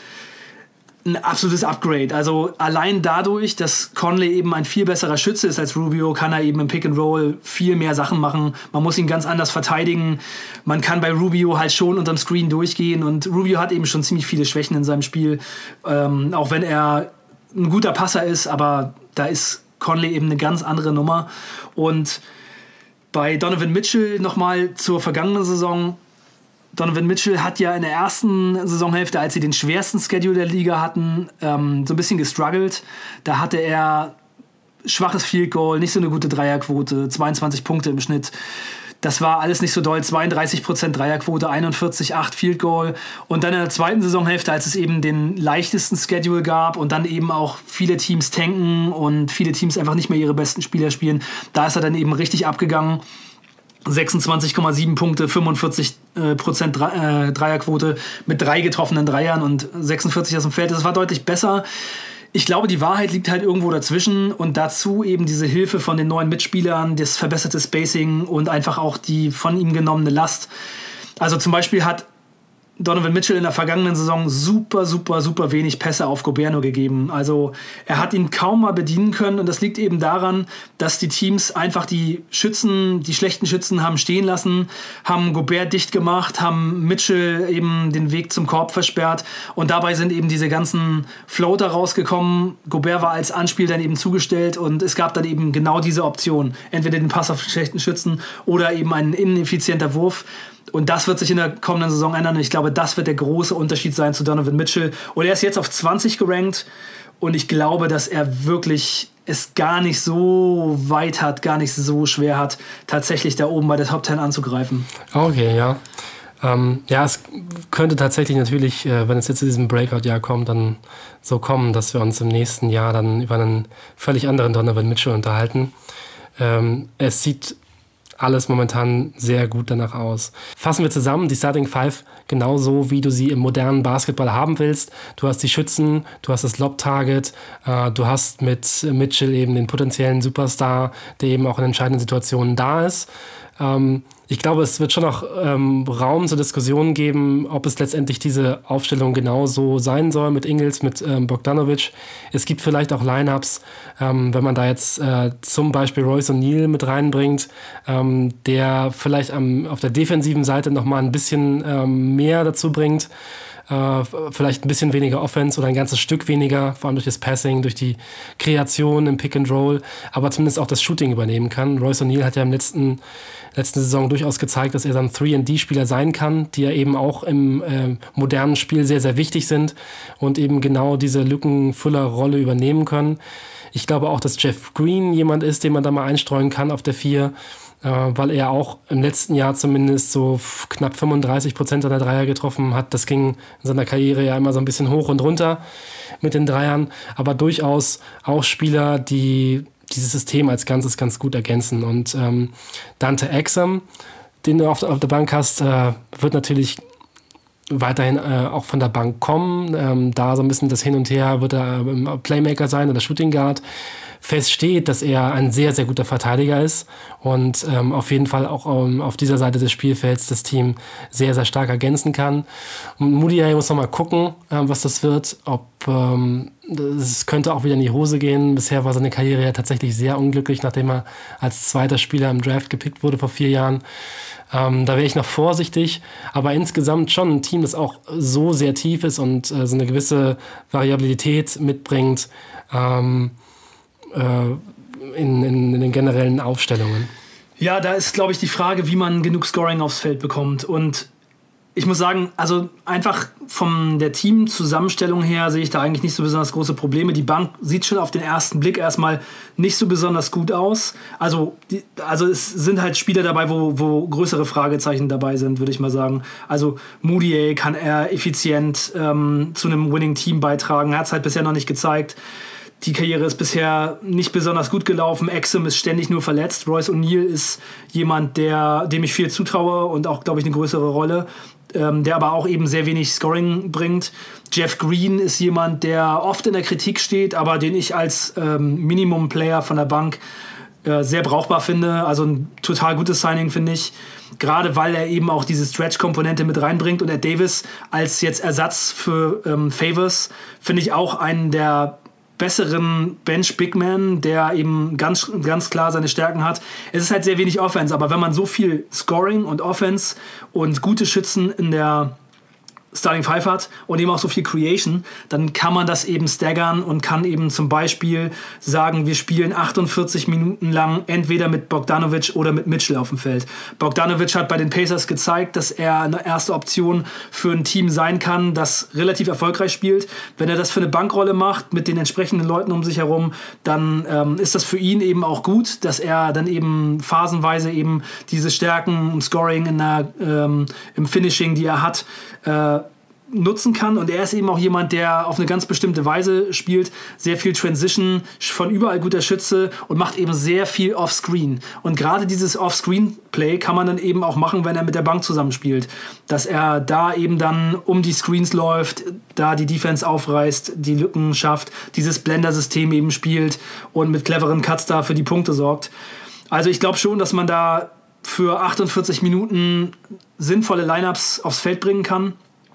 ein absolutes Upgrade. Also allein dadurch, dass Conley eben ein viel besserer Schütze ist als Rubio, kann er eben im Pick and Roll viel mehr Sachen machen. Man muss ihn ganz anders verteidigen. Man kann bei Rubio halt schon unterm Screen durchgehen und Rubio hat eben schon ziemlich viele Schwächen in seinem Spiel. Ähm, auch wenn er ein guter Passer ist, aber da ist Conley eben eine ganz andere Nummer. Und bei Donovan Mitchell nochmal zur vergangenen Saison. Donovan Mitchell hat ja in der ersten Saisonhälfte, als sie den schwersten Schedule der Liga hatten, ähm, so ein bisschen gestruggelt. Da hatte er schwaches Field Goal, nicht so eine gute Dreierquote, zweiundzwanzig Punkte im Schnitt. das war alles nicht so doll. zweiunddreißig Prozent Dreierquote, einundvierzig Komma acht Field Goal. Und dann in der zweiten Saisonhälfte, als es eben den leichtesten Schedule gab und dann eben auch viele Teams tanken und viele Teams einfach nicht mehr ihre besten Spieler spielen, da ist er dann eben richtig abgegangen. sechsundzwanzig Komma sieben Punkte, fünfundvierzig Prozent Dreierquote mit drei getroffenen Dreiern und sechsundvierzig aus dem Feld. Das war deutlich besser. Ich glaube, die Wahrheit liegt halt irgendwo dazwischen und dazu eben diese Hilfe von den neuen Mitspielern, das verbesserte Spacing und einfach auch die von ihm genommene Last. Also zum Beispiel hat Donovan Mitchell in der vergangenen Saison super, super, super wenig Pässe auf Gobert nur gegeben. Also er hat ihn kaum mal bedienen können und das liegt eben daran, dass die Teams einfach die Schützen, die schlechten Schützen haben stehen lassen, haben Gobert dicht gemacht, haben Mitchell eben den Weg zum Korb versperrt und dabei sind eben diese ganzen Floater rausgekommen. Gobert war als Anspiel dann eben zugestellt und es gab dann eben genau diese Option. Entweder den Pass auf schlechten Schützen oder eben ein ineffizienter Wurf. Und das wird sich in der kommenden Saison ändern. Und ich glaube, das wird der große Unterschied sein zu Donovan Mitchell. Und er ist jetzt auf zwanzig gerankt. Und ich glaube, dass er wirklich es gar nicht so weit hat, gar nicht so schwer hat, tatsächlich da oben bei der Top zehn anzugreifen. Okay, ja. Ähm, ja, es könnte tatsächlich natürlich, äh, wenn es jetzt zu diesem Breakout-Jahr kommt, dann so kommen, dass wir uns im nächsten Jahr dann über einen völlig anderen Donovan Mitchell unterhalten. Ähm, es sieht alles momentan sehr gut danach aus. Fassen wir zusammen, die Starting Five genauso, wie du sie im modernen Basketball haben willst. Du hast die Schützen, du hast das Lob-Target, äh, du hast mit Mitchell eben den potenziellen Superstar, der eben auch in entscheidenden Situationen da ist. Ähm, ich glaube, es wird schon noch ähm, Raum zur Diskussion geben, ob es letztendlich diese Aufstellung genauso sein soll mit Ingles, mit ähm, Bogdanovic. Es gibt vielleicht auch Lineups, ähm, wenn man da jetzt äh, zum Beispiel Royce O'Neal mit reinbringt, ähm, der vielleicht am, auf der defensiven Seite nochmal ein bisschen ähm, mehr dazu bringt. Uh, vielleicht ein bisschen weniger Offense oder ein ganzes Stück weniger, vor allem durch das Passing, durch die Kreation im Pick and Roll, aber zumindest auch das Shooting übernehmen kann. Royce O'Neal hat ja im letzten, letzten Saison durchaus gezeigt, dass er dann drei und D-Spieler sein kann, die ja eben auch im äh, modernen Spiel sehr, sehr wichtig sind und eben genau diese Lückenfüller-Rolle übernehmen können. Ich glaube auch, dass Jeff Green jemand ist, den man da mal einstreuen kann auf der vier, weil er auch im letzten Jahr zumindest so knapp fünfunddreißig Prozent seiner Dreier getroffen hat. Das ging in seiner Karriere ja immer so ein bisschen hoch und runter mit den Dreiern, aber durchaus auch Spieler, die dieses System als Ganzes ganz gut ergänzen. Und ähm, Dante Exum, den du auf, auf der Bank hast, äh, wird natürlich weiterhin äh, auch von der Bank kommen. Ähm, da so ein bisschen das Hin und Her, wird er äh, Playmaker sein oder Shooting Guard. Fest steht, dass er ein sehr, sehr guter Verteidiger ist und ähm, auf jeden Fall auch ähm, auf dieser Seite des Spielfelds das Team sehr, sehr stark ergänzen kann. Und Mudiay muss noch mal gucken, ähm, was das wird. Ob ähm, es könnte auch wieder in die Hose gehen. Bisher war seine Karriere ja tatsächlich sehr unglücklich, nachdem er als zweiter Spieler im Draft gepickt wurde vor vier Jahren. Ähm, da wäre ich noch vorsichtig, aber insgesamt schon ein Team, das auch so sehr tief ist und äh, so eine gewisse Variabilität mitbringt, ähm, In, in, in den generellen Aufstellungen. Ja, da ist, glaube ich, die Frage, wie man genug Scoring aufs Feld bekommt. Und ich muss sagen, also einfach von der Teamzusammenstellung her sehe ich da eigentlich nicht so besonders große Probleme. Die Bank sieht schon auf den ersten Blick erstmal nicht so besonders gut aus. Also, die, also es sind halt Spieler dabei, wo, wo größere Fragezeichen dabei sind, würde ich mal sagen. Also Mudiay kann er effizient ähm, zu einem Winning-Team beitragen. Er hat es halt bisher noch nicht gezeigt. Die Karriere ist bisher nicht besonders gut gelaufen. Exum ist ständig nur verletzt. Royce O'Neal ist jemand, der, dem ich viel zutraue und auch, glaube ich, eine größere Rolle, ähm, der aber auch eben sehr wenig Scoring bringt. Jeff Green ist jemand, der oft in der Kritik steht, aber den ich als ähm, Minimum-Player von der Bank äh, sehr brauchbar finde. Also ein total gutes Signing, finde ich. Gerade weil er eben auch diese Stretch-Komponente mit reinbringt. Und Ed Davis als jetzt Ersatz für ähm, Favors finde ich auch einen der besseren Bench-Big-Man, der eben ganz, ganz klar seine Stärken hat. Es ist halt sehr wenig Offense, aber wenn man so viel Scoring und Offense und gute Schützen in der Starting Five hat und eben auch so viel Creation, dann kann man das eben staggern und kann eben zum Beispiel sagen, wir spielen achtundvierzig Minuten lang entweder mit Bogdanovic oder mit Mitchell auf dem Feld. Bogdanovic hat bei den Pacers gezeigt, dass er eine erste Option für ein Team sein kann, das relativ erfolgreich spielt. Wenn er das für eine Bankrolle macht, mit den entsprechenden Leuten um sich herum, dann ähm, ist das für ihn eben auch gut, dass er dann eben phasenweise eben diese Stärken im Scoring, in der, ähm, im Finishing, die er hat, äh, nutzen kann. Und er ist eben auch jemand, der auf eine ganz bestimmte Weise spielt, sehr viel Transition, von überall guter Schütze und macht eben sehr viel Offscreen. Und gerade dieses Offscreen-Play kann man dann eben auch machen, wenn er mit der Bank zusammenspielt. Dass er da eben dann um die Screens läuft, da die Defense aufreißt, die Lücken schafft, dieses Blender-System eben spielt und mit cleveren Cuts da für die Punkte sorgt. Also ich glaube schon, dass man da für achtundvierzig Minuten sinnvolle Lineups aufs Feld bringen kann.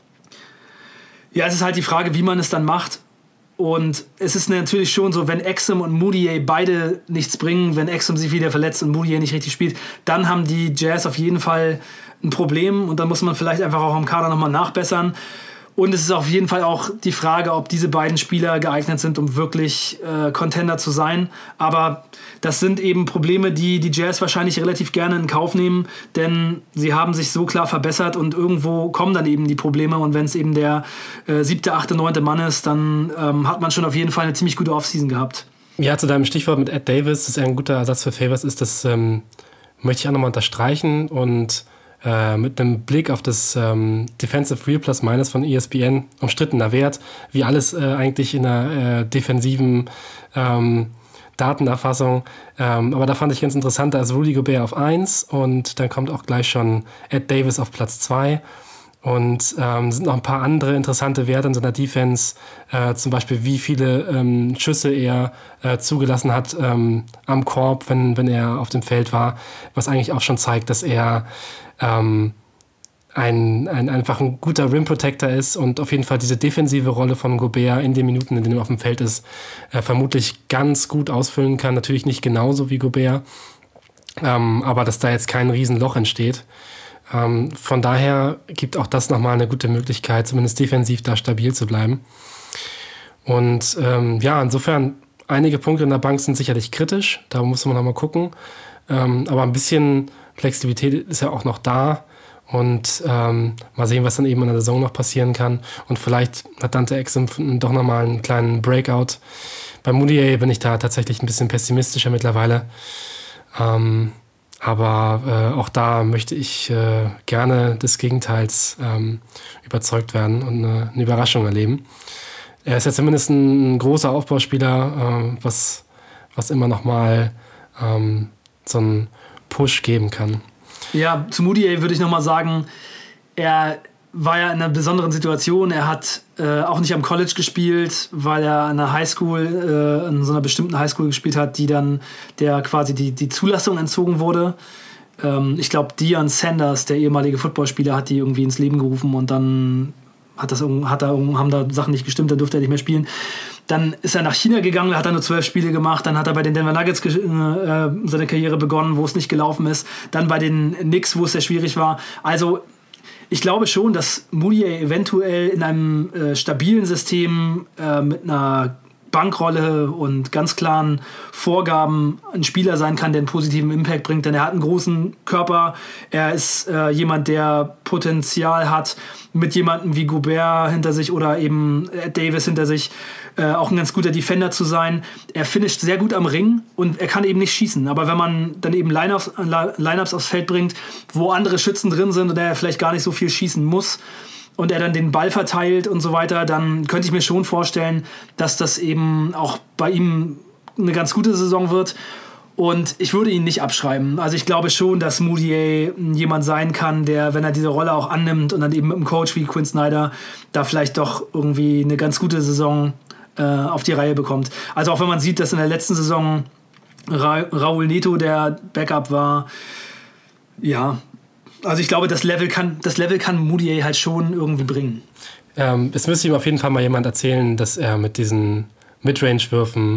Ja, es ist halt die Frage, wie man es dann macht. Und es ist natürlich schon so, wenn Exum und Mudiay beide nichts bringen, wenn Exum sich wieder verletzt und Mudiay nicht richtig spielt, dann haben die Jazz auf jeden Fall ein Problem und dann muss man vielleicht einfach auch im Kader nochmal nachbessern. Und es ist auf jeden Fall auch die Frage, ob diese beiden Spieler geeignet sind, um wirklich äh, Contender zu sein. Aber das sind eben Probleme, die die Jazz wahrscheinlich relativ gerne in Kauf nehmen, denn sie haben sich so klar verbessert und irgendwo kommen dann eben die Probleme. Und wenn es eben der äh, siebte, achte, neunte Mann ist, dann ähm, hat man schon auf jeden Fall eine ziemlich gute Offseason gehabt. Ja, zu deinem Stichwort mit Ed Davis, dass er ein guter Ersatz für Favors ist, das ähm, möchte ich auch nochmal unterstreichen. Und Äh, mit einem Blick auf das ähm, Defensive Real Plus Minus von E S P N, umstrittener Wert, wie alles äh, eigentlich in der äh, defensiven ähm, Datenerfassung. Ähm, aber da fand ich ganz interessant, da ist Rudy Gobert auf eins und dann kommt auch gleich schon Ed Davis auf Platz zwei. Und ähm, sind noch ein paar andere interessante Werte in seiner Defense, äh, zum Beispiel wie viele ähm, Schüsse er äh, zugelassen hat ähm, am Korb, wenn, wenn er auf dem Feld war, was eigentlich auch schon zeigt, dass er ähm, ein, ein, einfach ein guter Rim Protector ist und auf jeden Fall diese defensive Rolle von Gobert in den Minuten, in denen er auf dem Feld ist, äh, vermutlich ganz gut ausfüllen kann. Natürlich nicht genauso wie Gobert, ähm, aber dass da jetzt kein Riesenloch entsteht. Ähm, von daher gibt auch das nochmal eine gute Möglichkeit, zumindest defensiv da stabil zu bleiben. Und ähm, ja, insofern, einige Punkte in der Bank sind sicherlich kritisch, da muss man nochmal gucken. Ähm, aber ein bisschen Flexibilität ist ja auch noch da. Und ähm, mal sehen, was dann eben in der Saison noch passieren kann. Und vielleicht hat Dante Exum doch nochmal einen kleinen Breakout. Bei Mudiay bin ich da tatsächlich ein bisschen pessimistischer mittlerweile. Ähm, aber äh, auch da möchte ich äh, gerne des Gegenteils ähm, überzeugt werden und eine, eine Überraschung erleben. Er ist ja zumindest ein, ein großer Aufbauspieler, äh, was, was immer nochmal ähm, so einen Push geben kann. Ja, zu Mudiay würde ich nochmal sagen, er war ja in einer besonderen Situation. Er hat äh, auch nicht am College gespielt, weil er an einer Highschool, äh, in so einer bestimmten Highschool gespielt hat, die dann der quasi die, die Zulassung entzogen wurde. Ähm, ich glaube, Deion Sanders, der ehemalige Footballspieler, hat die irgendwie ins Leben gerufen und dann hat das, hat da, haben da Sachen nicht gestimmt, dann durfte er nicht mehr spielen. Dann ist er nach China gegangen, da hat er nur zwölf Spiele gemacht. Dann hat er bei den Denver Nuggets ge- äh, seine Karriere begonnen, wo es nicht gelaufen ist. Dann bei den Knicks, wo es sehr schwierig war. Also ich glaube schon, dass Mudiay eventuell in einem äh, stabilen System äh, mit einer Bankrolle und ganz klaren Vorgaben ein Spieler sein kann, der einen positiven Impact bringt, denn er hat einen großen Körper, er ist äh, jemand, der Potenzial hat, mit jemandem wie Gobert hinter sich oder eben Ed Davis hinter sich äh, auch ein ganz guter Defender zu sein. Er finisht sehr gut am Ring und er kann eben nicht schießen, aber wenn man dann eben Lineups, Lineups aufs Feld bringt, wo andere Schützen drin sind und er vielleicht gar nicht so viel schießen muss, und er dann den Ball verteilt und so weiter, dann könnte ich mir schon vorstellen, dass das eben auch bei ihm eine ganz gute Saison wird. Und ich würde ihn nicht abschreiben. Also ich glaube schon, dass Mudiay jemand sein kann, der, wenn er diese Rolle auch annimmt und dann eben mit einem Coach wie Quinn Snyder da vielleicht doch irgendwie eine ganz gute Saison äh, auf die Reihe bekommt. Also auch wenn man sieht, dass in der letzten Saison Ra- Raul Neto der Backup war, ja. Also ich glaube, das Level kann, das Level kann Mudiay halt schon irgendwie bringen. Ähm, es müsste ihm auf jeden Fall mal jemand erzählen, dass er mit diesen Midrange-Würfen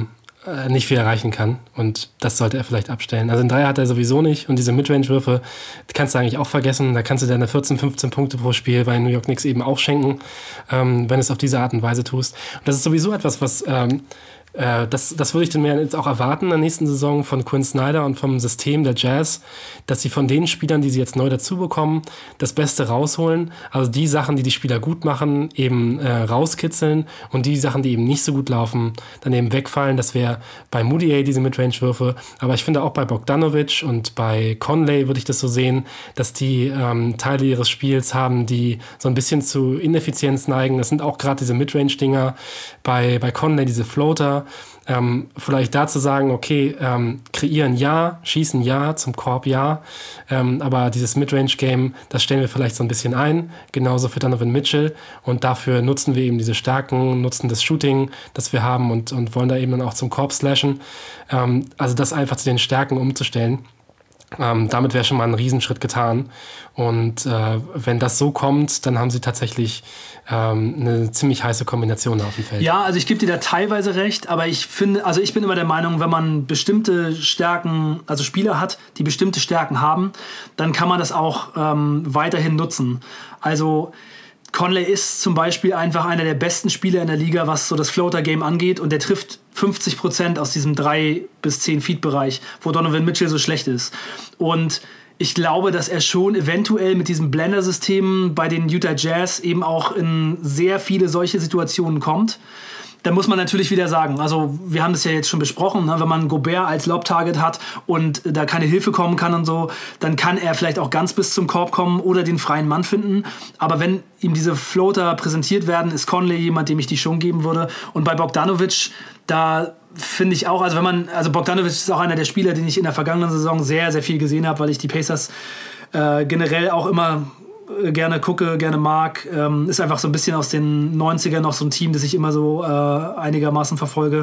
äh, nicht viel erreichen kann. Und das sollte er vielleicht abstellen. Also den Dreier hat er sowieso nicht. Und diese Midrange-Würfe, die kannst du eigentlich auch vergessen. Da kannst du deine vierzehn, fünfzehn Punkte pro Spiel bei New York Knicks eben auch schenken, ähm, wenn du es auf diese Art und Weise tust. Und das ist sowieso etwas, was... Ähm, Das, das würde ich dann mehr jetzt auch erwarten in der nächsten Saison von Quinn Snyder und vom System der Jazz, dass sie von den Spielern, die sie jetzt neu dazu bekommen, das Beste rausholen. Also die Sachen, die die Spieler gut machen, eben äh, rauskitzeln und die Sachen, die eben nicht so gut laufen, dann eben wegfallen. Das wäre bei Mudiay diese Midrange-Würfe. Aber ich finde auch bei Bogdanovic und bei Conley würde ich das so sehen, dass die ähm, Teile ihres Spiels haben, die so ein bisschen zu Ineffizienz neigen. Das sind auch gerade diese Midrange-Dinger. Bei, bei Conley diese Floater. Ähm, vielleicht da zu sagen, okay, ähm, kreieren ja, schießen ja, zum Korb ja, ähm, aber dieses Midrange-Game, das stellen wir vielleicht so ein bisschen ein, genauso für Donovan Mitchell und dafür nutzen wir eben diese Stärken, nutzen das Shooting, das wir haben und, und wollen da eben dann auch zum Korb slashen, ähm, also das einfach zu den Stärken umzustellen. Ähm, damit wäre schon mal ein Riesenschritt getan. Und äh, wenn das so kommt, dann haben sie tatsächlich ähm, eine ziemlich heiße Kombination auf dem Feld. Ja, also ich gebe dir da teilweise recht, aber ich finde, also ich bin immer der Meinung, wenn man bestimmte Stärken, also Spieler hat, die bestimmte Stärken haben, dann kann man das auch ähm, weiterhin nutzen. Also Conley ist zum Beispiel einfach einer der besten Spieler in der Liga, was so das Floater-Game angeht, und der trifft fünfzig Prozent aus diesem drei bis zehn Feet Bereich, wo Donovan Mitchell so schlecht ist. Und ich glaube, dass er schon eventuell mit diesem Blender-System bei den Utah Jazz eben auch in sehr viele solche Situationen kommt. Da muss man natürlich wieder sagen, also wir haben das ja jetzt schon besprochen, ne? Wenn man Gobert als Lob-Target hat und da keine Hilfe kommen kann und so, dann kann er vielleicht auch ganz bis zum Korb kommen oder den freien Mann finden. Aber wenn ihm diese Floater präsentiert werden, ist Conley jemand, dem ich die schon geben würde. Und bei Bogdanovic, da finde ich auch, also wenn man, also Bogdanovic ist auch einer der Spieler, den ich in der vergangenen Saison sehr, sehr viel gesehen habe, weil ich die Pacers äh, generell auch immer gerne gucke, gerne mag. Ähm, ist einfach so ein bisschen aus den neunzigern noch so ein Team, das ich immer so äh, einigermaßen verfolge.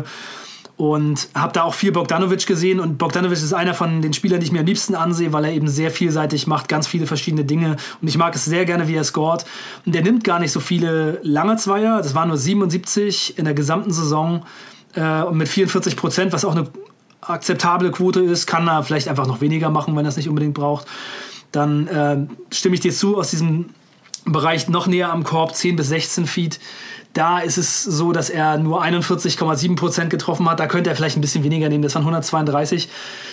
Und habe da auch viel Bogdanovic gesehen. Und Bogdanovic ist einer von den Spielern, die ich mir am liebsten ansehe, weil er eben sehr vielseitig macht, ganz viele verschiedene Dinge. Und ich mag es sehr gerne, wie er scoret. Und der nimmt gar nicht so viele lange Zweier. Das waren nur siebenundsiebzig in der gesamten Saison. Äh, und mit vierundvierzig Prozent, was auch eine akzeptable Quote ist, kann er vielleicht einfach noch weniger machen, wenn er es nicht unbedingt braucht. Dann äh, stimme ich dir zu, aus diesem Bereich noch näher am Korb, zehn bis sechzehn Feet, da ist es so, dass er nur einundvierzig Komma sieben Prozent getroffen hat. Da könnte er vielleicht ein bisschen weniger nehmen, das waren hundertzweiunddreißig.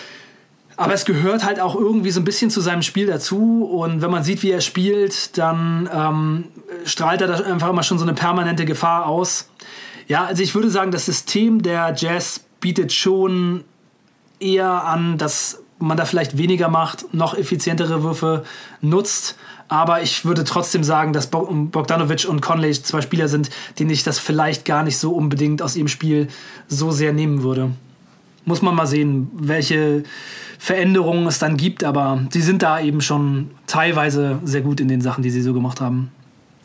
Aber es gehört halt auch irgendwie so ein bisschen zu seinem Spiel dazu. Und wenn man sieht, wie er spielt, dann ähm, strahlt er da einfach immer schon so eine permanente Gefahr aus. Ja, also ich würde sagen, das System der Jazz bietet schon eher an, dass man da vielleicht weniger macht, noch effizientere Würfe nutzt. Aber ich würde trotzdem sagen, dass Bogdanovic und Conley zwei Spieler sind, denen ich das vielleicht gar nicht so unbedingt aus ihrem Spiel so sehr nehmen würde. Muss man mal sehen, welche Veränderungen es dann gibt. Aber sie sind da eben schon teilweise sehr gut in den Sachen, die sie so gemacht haben.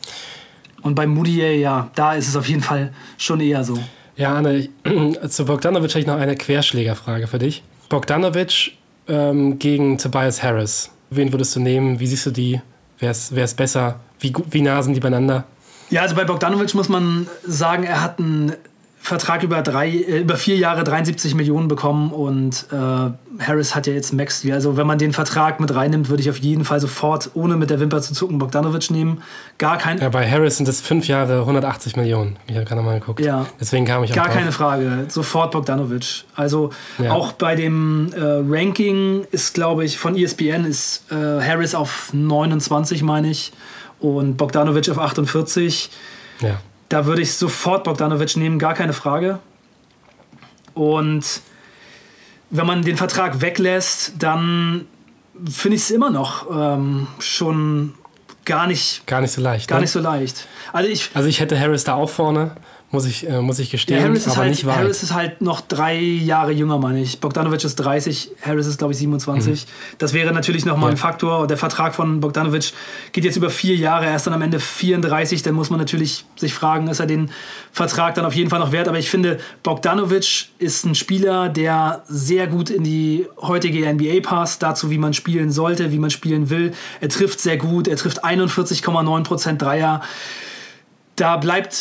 Und bei Mudiay, ja, da ist es auf jeden Fall schon eher so. Ja, Anne, zu Bogdanovic habe ich noch eine Querschlägerfrage für dich. Bogdanovic ähm, gegen Tobias Harris. Wen würdest du nehmen? Wie siehst du die? Wer ist, wer ist besser? Wie, wie nah sind die beieinander? Ja, also bei Bogdanovic muss man sagen, er hat einen Vertrag über, drei, äh, über vier Jahre dreiundsiebzig Millionen bekommen und äh, Harris hat ja jetzt Max. Also wenn man den Vertrag mit reinnimmt, würde ich auf jeden Fall sofort, ohne mit der Wimper zu zucken, Bogdanovic nehmen. Gar kein... Ja, bei Harris sind es fünf Jahre hundertachtzig Millionen. Ich habe gerade mal geguckt. Ja. Deswegen kam ich auch Gar drauf. keine Frage. Sofort Bogdanovic. Also ja. Auch bei dem äh, Ranking ist, glaube ich, von E S P N ist äh, Harris auf neunundzwanzig, meine ich, und Bogdanovic auf achtundvierzig. Ja. Da würde ich sofort Bogdanovic nehmen, gar keine Frage. Und wenn man den Vertrag weglässt, dann finde ich es immer noch ähm, schon gar nicht, gar nicht so leicht. Gar ne? nicht so leicht. Also ich, also ich hätte Harris da auch vorne, muss ich, äh, muss ich gestehen, ja, Harris ist aber halt, nicht weit. Harris ist halt noch drei Jahre jünger, meine ich. Bogdanovic ist dreißig, Harris ist, glaube ich, siebenundzwanzig. Mhm. Das wäre natürlich nochmal ja. ein Faktor. Der Vertrag von Bogdanovic geht jetzt über vier Jahre, er ist dann am Ende vierunddreißig. Dann muss man natürlich sich fragen, ist er den Vertrag dann auf jeden Fall noch wert? Aber ich finde, Bogdanovic ist ein Spieler, der sehr gut in die heutige N B A passt, dazu, wie man spielen sollte, wie man spielen will. Er trifft sehr gut, er trifft einundvierzig Komma neun Prozent Dreier. Da bleibt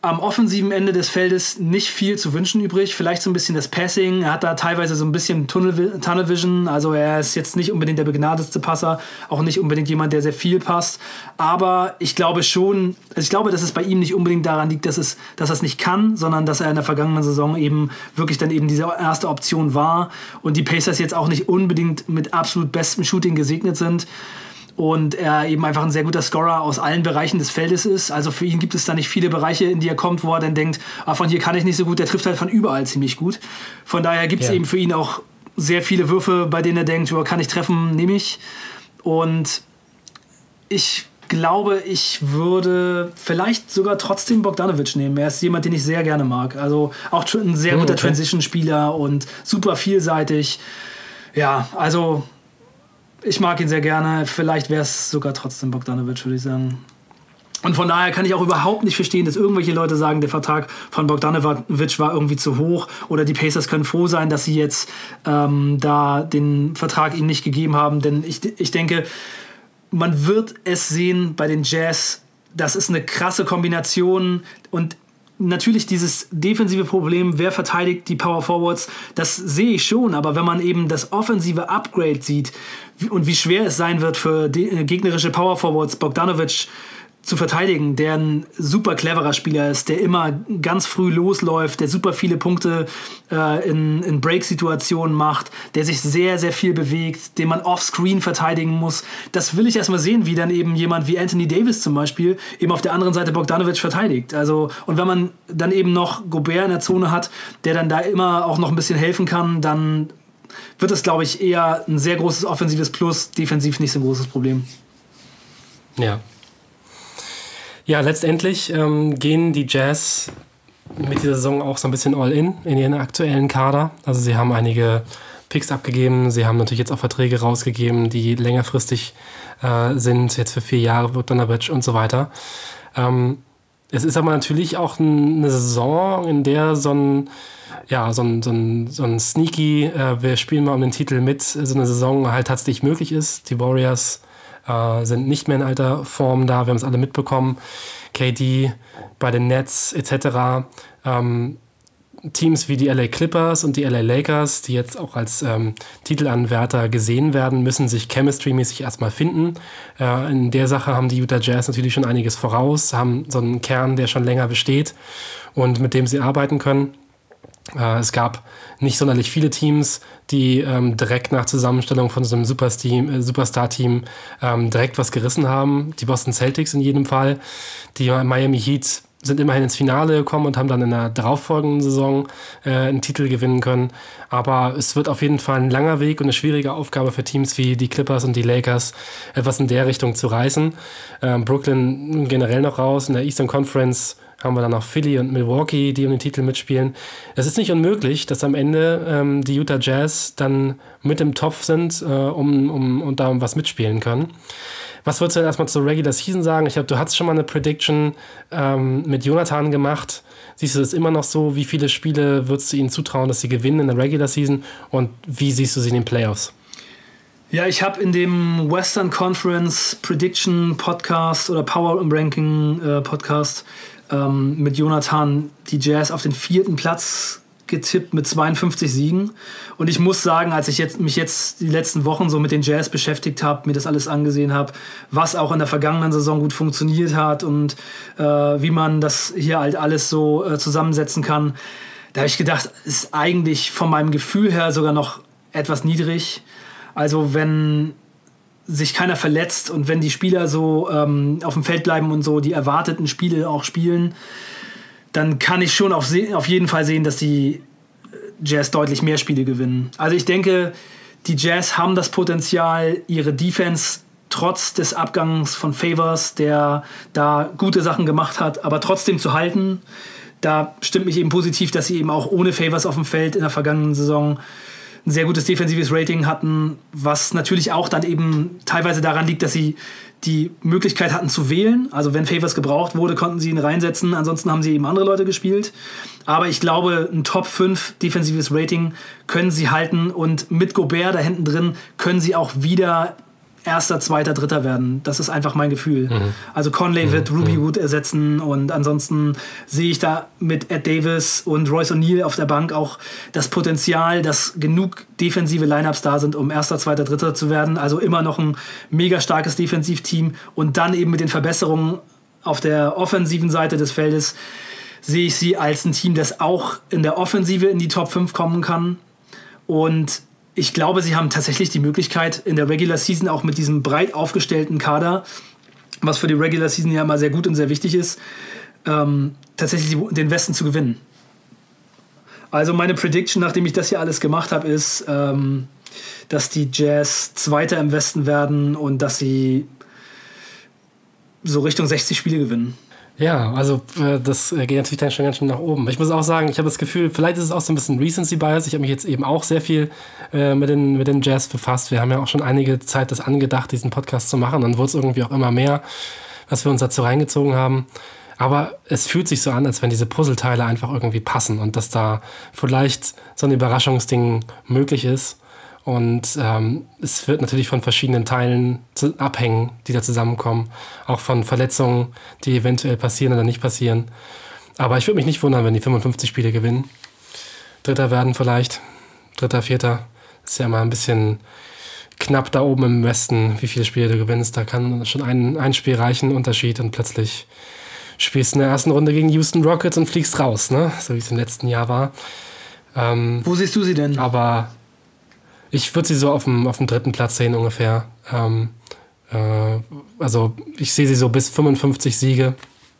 am offensiven Ende des Feldes nicht viel zu wünschen übrig. Vielleicht so ein bisschen das Passing. Er hat da teilweise so ein bisschen Tunnel, Tunnel Vision. Also er ist jetzt nicht unbedingt der begnadetste Passer, auch nicht unbedingt jemand, der sehr viel passt. Aber ich glaube schon, also ich glaube, dass es bei ihm nicht unbedingt daran liegt, dass, es, dass er es nicht kann, sondern dass er in der vergangenen Saison eben wirklich dann eben diese erste Option war und die Pacers jetzt auch nicht unbedingt mit absolut bestem Shooting gesegnet sind. Und er eben einfach ein sehr guter Scorer aus allen Bereichen des Feldes ist. Also für ihn gibt es da nicht viele Bereiche, in die er kommt, wo er dann denkt, ah, von hier kann ich nicht so gut, der trifft halt von überall ziemlich gut. Von daher gibt es ja. eben für ihn auch sehr viele Würfe, bei denen er denkt, oh, kann ich treffen, nehme ich. Und ich glaube, ich würde vielleicht sogar trotzdem Bogdanovic nehmen. Er ist jemand, den ich sehr gerne mag. Also auch ein sehr guter okay. Transition-Spieler und super vielseitig. Ja, also ich mag ihn sehr gerne. Vielleicht wäre es sogar trotzdem Bogdanovic, würde ich sagen. Und von daher kann ich auch überhaupt nicht verstehen, dass irgendwelche Leute sagen, der Vertrag von Bogdanovic war irgendwie zu hoch oder die Pacers können froh sein, dass sie jetzt ähm, da den Vertrag ihm nicht gegeben haben. Denn ich, ich denke, man wird es sehen bei den Jazz. Das ist eine krasse Kombination und natürlich dieses defensive Problem, wer verteidigt die Power Forwards, das sehe ich schon, aber wenn man eben das offensive Upgrade sieht und wie schwer es sein wird für die, äh, gegnerische Power Forwards, Bogdanovic zu verteidigen, der ein super cleverer Spieler ist, der immer ganz früh losläuft, der super viele Punkte äh, in, in Break-Situationen macht, der sich sehr, sehr viel bewegt, den man offscreen verteidigen muss. Das will ich erstmal sehen, wie dann eben jemand wie Anthony Davis zum Beispiel eben auf der anderen Seite Bogdanovic verteidigt. Also, und wenn man dann eben noch Gobert in der Zone hat, der dann da immer auch noch ein bisschen helfen kann, dann wird es, glaube ich, eher ein sehr großes offensives Plus, defensiv nicht so ein großes Problem. Ja. Ja, letztendlich ähm, gehen die Jazz mit dieser Saison auch so ein bisschen all-in in ihren aktuellen Kader. Also sie haben einige Picks abgegeben, sie haben natürlich jetzt auch Verträge rausgegeben, die längerfristig äh, sind, jetzt für vier Jahre, Bogdanovic und so weiter. Ähm, es ist aber natürlich auch eine Saison, in der so ein, ja, so ein, so ein, so ein sneaky, äh, wir spielen mal um den Titel mit, so eine Saison halt tatsächlich möglich ist. Die Warriors Uh, sind nicht mehr in alter Form da, wir haben es alle mitbekommen. K D bei den Nets et cetera. Ähm, Teams wie die L A Clippers und die L A Lakers, die jetzt auch als ähm, Titelanwärter gesehen werden, müssen sich chemistry-mäßig erstmal finden. Äh, in der Sache haben die Utah Jazz natürlich schon einiges voraus, haben so einen Kern, der schon länger besteht und mit dem sie arbeiten können. Äh, es gab nicht sonderlich viele Teams, die ähm, direkt nach Zusammenstellung von so einem Supersteam, äh, Superstar-Team ähm, direkt was gerissen haben. Die Boston Celtics in jedem Fall. Die Miami Heat sind immerhin ins Finale gekommen und haben dann in der darauffolgenden Saison äh, einen Titel gewinnen können. Aber es wird auf jeden Fall ein langer Weg und eine schwierige Aufgabe für Teams wie die Clippers und die Lakers, etwas in der Richtung zu reißen. Ähm, Brooklyn generell noch raus. In der Eastern Conference haben wir dann noch Philly und Milwaukee, die um den Titel mitspielen. Es ist nicht unmöglich, dass am Ende ähm, die Utah Jazz dann mit im Topf sind äh, um, um, und da was mitspielen können. Was würdest du denn erstmal zur Regular Season sagen? Ich glaube, du hattest schon mal eine Prediction ähm, mit Jonathan gemacht. Siehst du das immer noch so? Wie viele Spiele würdest du ihnen zutrauen, dass sie gewinnen in der Regular Season? Und wie siehst du sie in den Playoffs? Ja, ich habe in dem Western Conference Prediction Podcast oder Power Ranking äh, Podcast ähm, mit Jonathan die Jazz auf den vierten Platz getippt mit zweiundfünfzig Siegen. Und ich muss sagen, als ich jetzt, mich jetzt die letzten Wochen so mit den Jazz beschäftigt habe, mir das alles angesehen habe, was auch in der vergangenen Saison gut funktioniert hat und äh, wie man das hier halt alles so äh, zusammensetzen kann, da habe ich gedacht, ist eigentlich von meinem Gefühl her sogar noch etwas niedrig. Also wenn sich keiner verletzt und wenn die Spieler so ähm, auf dem Feld bleiben und so die erwarteten Spiele auch spielen, dann kann ich schon auf, se- auf jeden Fall sehen, dass die Jazz deutlich mehr Spiele gewinnen. Also ich denke, die Jazz haben das Potenzial, ihre Defense trotz des Abgangs von Favors, der da gute Sachen gemacht hat, aber trotzdem zu halten. Da stimmt mich eben positiv, dass sie eben auch ohne Favors auf dem Feld in der vergangenen Saison ein sehr gutes defensives Rating hatten, was natürlich auch dann eben teilweise daran liegt, dass sie die Möglichkeit hatten zu wählen. Also wenn Favors gebraucht wurde, konnten sie ihn reinsetzen. Ansonsten haben sie eben andere Leute gespielt. Aber ich glaube, ein Top fünf defensives Rating können sie halten. Und mit Gobert da hinten drin können sie auch wieder Erster, Zweiter, Dritter werden. Das ist einfach mein Gefühl. Mhm. Also Conley mhm. wird Ruby mhm. Wood ersetzen und ansonsten sehe ich da mit Ed Davis und Royce O'Neal auf der Bank auch das Potenzial, dass genug defensive Lineups da sind, um Erster, Zweiter, Dritter zu werden. Also immer noch ein mega starkes Defensivteam und dann eben mit den Verbesserungen auf der offensiven Seite des Feldes sehe ich sie als ein Team, das auch in der Offensive in die Top fünf kommen kann. Und ich glaube, sie haben tatsächlich die Möglichkeit, in der Regular Season auch mit diesem breit aufgestellten Kader, was für die Regular Season ja immer sehr gut und sehr wichtig ist, ähm, tatsächlich den Westen zu gewinnen. Also meine Prediction, nachdem ich das hier alles gemacht habe, ist, ähm, dass die Jazz Zweiter im Westen werden und dass sie so Richtung sechzig Spiele gewinnen. Ja, also äh, das äh, geht natürlich dann schon ganz schön nach oben. Ich muss auch sagen, ich habe das Gefühl, vielleicht ist es auch so ein bisschen Recency-Bias. Ich habe mich jetzt eben auch sehr viel äh, mit, den, mit den Jazz befasst. Wir haben ja auch schon einige Zeit das angedacht, diesen Podcast zu machen. Dann wurde es irgendwie auch immer mehr, was wir uns dazu reingezogen haben. Aber es fühlt sich so an, als wenn diese Puzzleteile einfach irgendwie passen und dass da vielleicht so ein Überraschungsding möglich ist. Und ähm, es wird natürlich von verschiedenen Teilen zu, abhängen, die da zusammenkommen. Auch von Verletzungen, die eventuell passieren oder nicht passieren. Aber ich würde mich nicht wundern, wenn die fünfundfünfzig Spiele gewinnen. Dritter werden vielleicht. Dritter, Vierter. Ist ja mal ein bisschen knapp da oben im Westen, wie viele Spiele du gewinnst. Da kann schon ein, ein Spiel reichen, Unterschied. Und plötzlich spielst du in der ersten Runde gegen Houston Rockets und fliegst raus, ne? So wie es im letzten Jahr war. Ähm, Wo siehst du sie denn? Aber ich würde sie so auf dem, auf dem dritten Platz sehen ungefähr. Ähm, äh, also ich sehe sie so bis fünfundfünfzig Siege,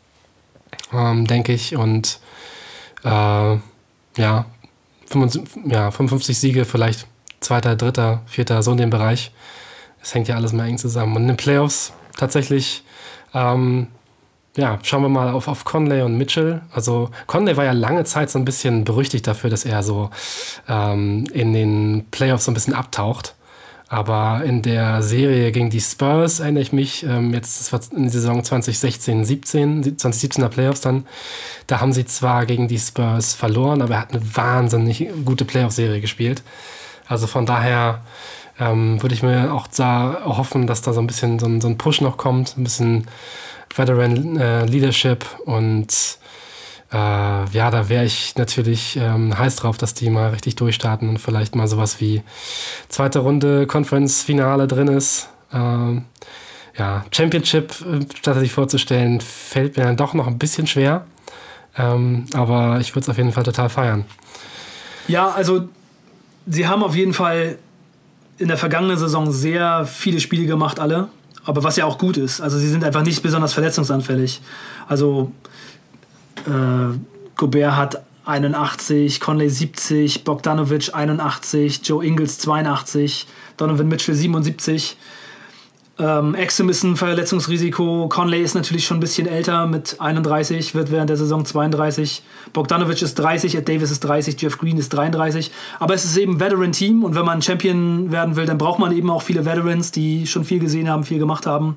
ähm, denke ich. Und äh, ja, fünfundfünfzig, ja, fünfundfünfzig Siege, vielleicht zweiter, dritter, vierter, so in dem Bereich. Es hängt ja alles mal eng zusammen. Und in den Playoffs tatsächlich, ähm, ja, schauen wir mal auf, auf Conley und Mitchell. Also Conley war ja lange Zeit so ein bisschen berüchtigt dafür, dass er so ähm, in den Playoffs so ein bisschen abtaucht. Aber in der Serie gegen die Spurs erinnere ich mich, ähm, jetzt das war in der Saison zwanzig sechzehn siebzehn, zwanzig siebzehner Playoffs dann, da haben sie zwar gegen die Spurs verloren, aber er hat eine wahnsinnig gute Playoff-Serie gespielt. Also von daher ähm, würde ich mir auch da hoffen, dass da so ein bisschen so ein, so ein Push noch kommt, ein bisschen Veteran äh, Leadership und äh, ja, da wäre ich natürlich ähm, heiß drauf, dass die mal richtig durchstarten und vielleicht mal sowas wie zweite Runde Conference-Finale drin ist. Ähm, ja, Championship, statt sich vorzustellen, fällt mir dann doch noch ein bisschen schwer, ähm, aber ich würde es auf jeden Fall total feiern. Ja, also sie haben auf jeden Fall in der vergangenen Saison sehr viele Spiele gemacht, alle. Aber was ja auch gut ist. Also sie sind einfach nicht besonders verletzungsanfällig. Also äh, Gobert hat einundachtzig, Conley siebzig, Bogdanovic einundachtzig, Joe Ingles zweiundachtzig, Donovan Mitchell siebenundsiebzig. Ähm, Exum ist ein Verletzungsrisiko. Conley ist natürlich schon ein bisschen älter mit einunddreißig, wird während der Saison zweiunddreißig. Bogdanovic ist dreißig, Ed Davis ist dreißig, Jeff Green ist dreiunddreißig. Aber es ist eben ein Veteran-Team und wenn man Champion werden will, dann braucht man eben auch viele Veterans, die schon viel gesehen haben, viel gemacht haben.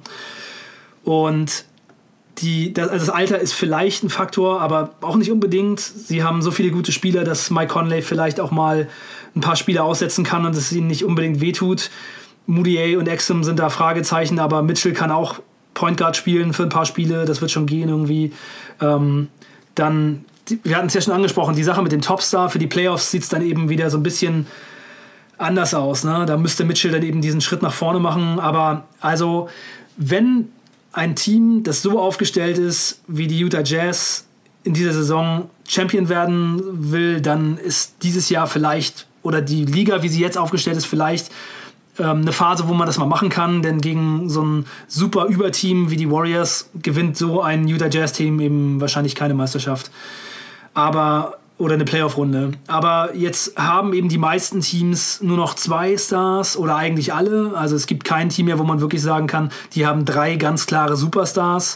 Und die, das, also das Alter ist vielleicht ein Faktor, aber auch nicht unbedingt. Sie haben so viele gute Spieler, dass Mike Conley vielleicht auch mal ein paar Spiele aussetzen kann und es ihnen nicht unbedingt wehtut. Moutier und Exum sind da Fragezeichen, aber Mitchell kann auch Point Guard spielen für ein paar Spiele, das wird schon gehen irgendwie. Ähm, dann, die, wir hatten es ja schon angesprochen, die Sache mit dem Topstar, für die Playoffs sieht es dann eben wieder so ein bisschen anders aus. Ne? Da müsste Mitchell dann eben diesen Schritt nach vorne machen, aber also, wenn ein Team, das so aufgestellt ist, wie die Utah Jazz in dieser Saison Champion werden will, dann ist dieses Jahr vielleicht, oder die Liga, wie sie jetzt aufgestellt ist, vielleicht eine Phase, wo man das mal machen kann, denn gegen so ein super Überteam wie die Warriors gewinnt so ein Utah Jazz-Team eben wahrscheinlich keine Meisterschaft. Aber, oder eine Playoff-Runde. Aber jetzt haben eben die meisten Teams nur noch zwei Stars oder eigentlich alle. Also es gibt kein Team mehr, wo man wirklich sagen kann, die haben drei ganz klare Superstars.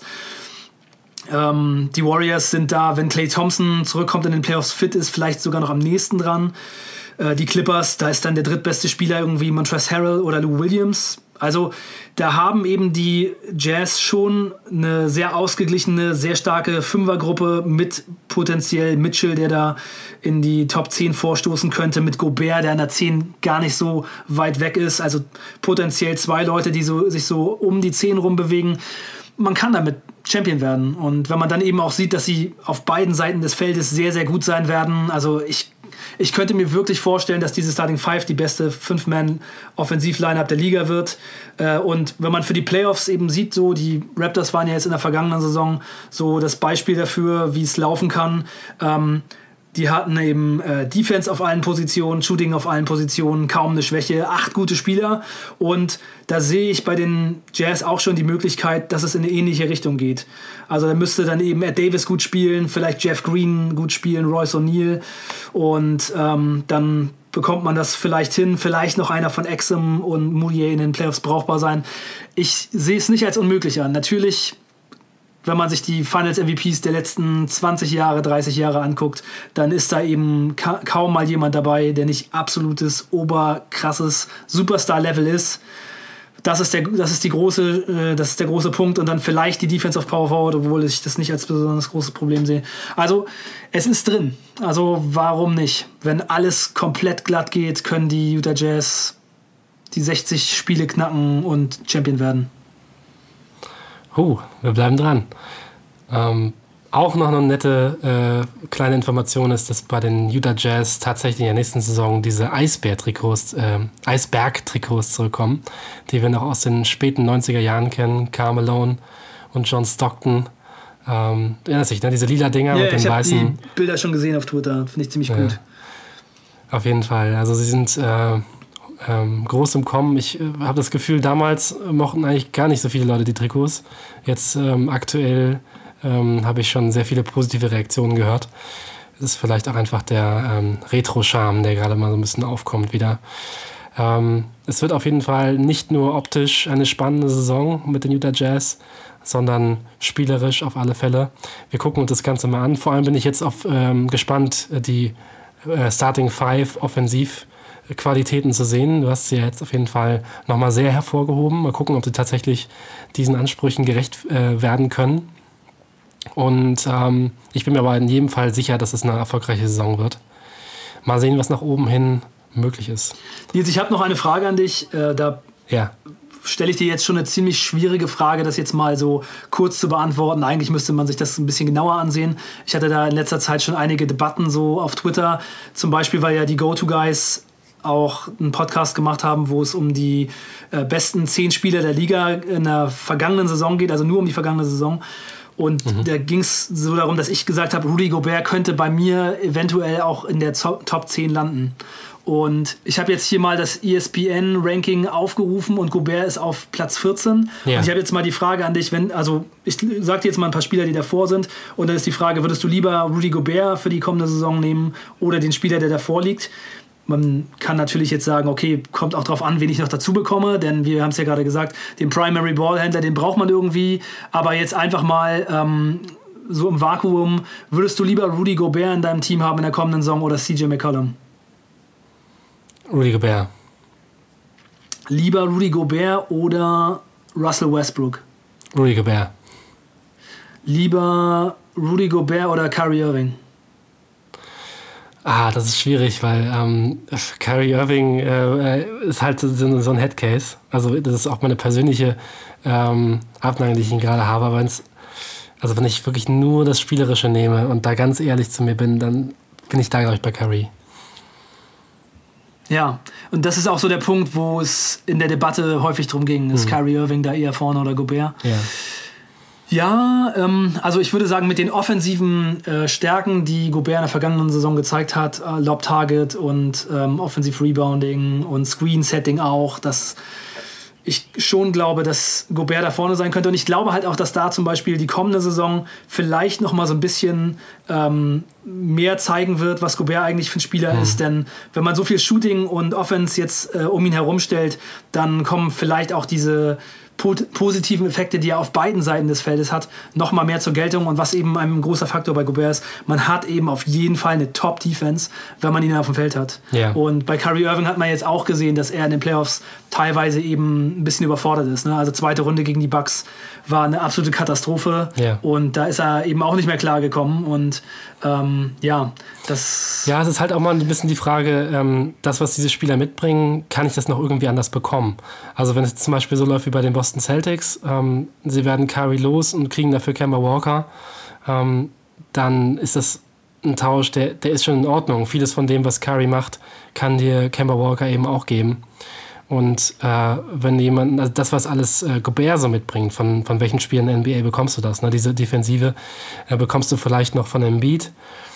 Ähm, die Warriors sind da, wenn Klay Thompson zurückkommt in den Playoffs fit ist, vielleicht sogar noch am nächsten dran. Äh, die Clippers, da ist dann der drittbeste Spieler irgendwie Montrezl Harrell oder Lou Williams. Also da haben eben die Jazz schon eine sehr ausgeglichene, sehr starke Fünfergruppe mit potenziell Mitchell, der da in die Top zehn vorstoßen könnte, mit Gobert, der in der zehn gar nicht so weit weg ist. Also potenziell zwei Leute, die so, sich so um die zehn rumbewegen. Man kann damit Champion werden. Und wenn man dann eben auch sieht, dass sie auf beiden Seiten des Feldes sehr, sehr gut sein werden, also ich Ich könnte mir wirklich vorstellen, dass diese Starting Five die beste Fünf-Man-Offensiv-Line-Up der Liga wird. Und wenn man für die Playoffs eben sieht, so die Raptors waren ja jetzt in der vergangenen Saison so das Beispiel dafür, wie es laufen kann. Die hatten eben äh, Defense auf allen Positionen, Shooting auf allen Positionen, kaum eine Schwäche, acht gute Spieler. Und da sehe ich bei den Jazz auch schon die Möglichkeit, dass es in eine ähnliche Richtung geht. Also da müsste dann eben Ed Davis gut spielen, vielleicht Jeff Green gut spielen, Royce O'Neal. Und ähm, dann bekommt man das vielleicht hin, vielleicht noch einer von Exum und Moutier in den Playoffs brauchbar sein. Ich sehe es nicht als unmöglich an. Natürlich, wenn man sich die Finals-M V Ps der letzten zwanzig Jahre, dreißig Jahre anguckt, dann ist da eben ka- kaum mal jemand dabei, der nicht absolutes, oberkrasses Superstar-Level ist. Das ist der, das ist die große, äh, das ist der große Punkt. Und dann vielleicht die Defense of Power Forward, obwohl ich das nicht als besonders großes Problem sehe. Also es ist drin. Also warum nicht? Wenn alles komplett glatt geht, können die Utah Jazz die sechzig Spiele knacken und Champion werden. Huh, wir bleiben dran. Ähm, auch noch eine nette äh, kleine Information ist, dass bei den Utah Jazz tatsächlich in der nächsten Saison diese Eisbär-Trikots, äh, Eisberg-Trikots zurückkommen, die wir noch aus den späten neunziger Jahren kennen. Karl Malone und John Stockton. Ähm, du erinnerst dich, ne? Diese lila Dinger Ja, mit den ich habe weißen. die Bilder schon gesehen auf Twitter. Finde ich ziemlich Ja. gut. Auf jeden Fall. Also sie sind äh, ähm, groß im Kommen. Ich äh, habe das Gefühl, damals mochten eigentlich gar nicht so viele Leute die Trikots. Jetzt ähm, aktuell ähm, habe ich schon sehr viele positive Reaktionen gehört. Es ist vielleicht auch einfach der ähm, Retro-Charme, der gerade mal so ein bisschen aufkommt wieder. Ähm, es wird auf jeden Fall nicht nur optisch eine spannende Saison mit den Utah Jazz, sondern spielerisch auf alle Fälle. Wir gucken uns das Ganze mal an. Vor allem bin ich jetzt auf, ähm, gespannt, die äh, Starting Five Offensivqualitäten zu sehen. Du hast sie ja jetzt auf jeden Fall nochmal sehr hervorgehoben. Mal gucken, ob sie tatsächlich diesen Ansprüchen gerecht äh, werden können. Und ähm, ich bin mir aber in jedem Fall sicher, dass es eine erfolgreiche Saison wird. Mal sehen, was nach oben hin möglich ist. Nils, ich habe noch eine Frage an dich. Äh, da Ja. stelle ich dir jetzt schon eine ziemlich schwierige Frage, das jetzt mal so kurz zu beantworten. Eigentlich müsste man sich das ein bisschen genauer ansehen. Ich hatte da in letzter Zeit schon einige Debatten so auf Twitter. Zum Beispiel, weil ja die Go-To-Guys auch einen Podcast gemacht haben, wo es um die äh, besten zehn Spieler der Liga in der vergangenen Saison geht, also nur um die vergangene Saison. Und mhm. da ging es so darum, dass ich gesagt habe, Rudy Gobert könnte bei mir eventuell auch in der Top zehn landen. Und ich habe jetzt hier mal das E S P N-Ranking aufgerufen und Gobert ist auf Platz vierzehn. Ja. Und ich habe jetzt mal die Frage an dich, wenn, also ich sage dir jetzt mal ein paar Spieler, die davor sind. Und dann ist die Frage, würdest du lieber Rudy Gobert für die kommende Saison nehmen oder den Spieler, der davor liegt? Man kann natürlich jetzt sagen, okay, kommt auch drauf an, wen ich noch dazu bekomme, denn wir haben es ja gerade gesagt, den Primary Ballhändler, den braucht man irgendwie. Aber jetzt einfach mal ähm, so im Vakuum, würdest du lieber Rudy Gobert in deinem Team haben in der kommenden Saison oder C J McCollum? Rudy Gobert. Lieber Rudy Gobert oder Russell Westbrook? Rudy Gobert. Lieber Rudy Gobert oder Kyrie Irving? Ah, das ist schwierig, weil ähm, Kyrie Irving äh, ist halt so, so ein Headcase. Also das ist auch meine persönliche ähm, Abneigung, die ich ihn gerade habe. Aber wenn's, also wenn ich wirklich nur das Spielerische nehme und da ganz ehrlich zu mir bin, dann bin ich da, glaube ich, bei Kyrie. Ja, und das ist auch so der Punkt, wo es in der Debatte häufig drum ging. Ist mhm. Kyrie Irving da eher vorne oder Gobert? Ja. Ja, ähm, also ich würde sagen, mit den offensiven äh, Stärken, die Gobert in der vergangenen Saison gezeigt hat, äh, Lob-Target und ähm, Offensiv-Rebounding und Screen-Setting auch, dass ich schon glaube, dass Gobert da vorne sein könnte. Und ich glaube halt auch, dass da zum Beispiel die kommende Saison vielleicht noch mal so ein bisschen ähm, mehr zeigen wird, was Gobert eigentlich für ein Spieler mhm. ist. Denn wenn man so viel Shooting und Offense jetzt äh, um ihn herum stellt, dann kommen vielleicht auch diese positiven Effekte, die er auf beiden Seiten des Feldes hat, noch mal mehr zur Geltung. Und was eben ein großer Faktor bei Gobert ist, man hat eben auf jeden Fall eine Top-Defense, wenn man ihn auf dem Feld hat. Ja. Und bei Kyrie Irving hat man jetzt auch gesehen, dass er in den Playoffs teilweise eben ein bisschen überfordert ist. Ne? Also zweite Runde gegen die Bucks war eine absolute Katastrophe. Ja. Und da ist er eben auch nicht mehr klargekommen. Und ähm, ja, das... Ja, es ist halt auch mal ein bisschen die Frage, ähm, das, was diese Spieler mitbringen, kann ich das noch irgendwie anders bekommen? Also wenn es zum Beispiel so läuft wie bei den Boston Celtics, ähm, sie werden Kyrie los und kriegen dafür Kemba Walker, ähm, dann ist das ein Tausch, der, der ist schon in Ordnung. Vieles von dem, was Kyrie macht, kann dir Kemba Walker eben auch geben. Und äh, wenn jemand, also das, was alles äh, Gobert so mitbringt, von, von welchen Spielen in der N B A bekommst du das? Ne? Diese Defensive äh, bekommst du vielleicht noch von Embiid.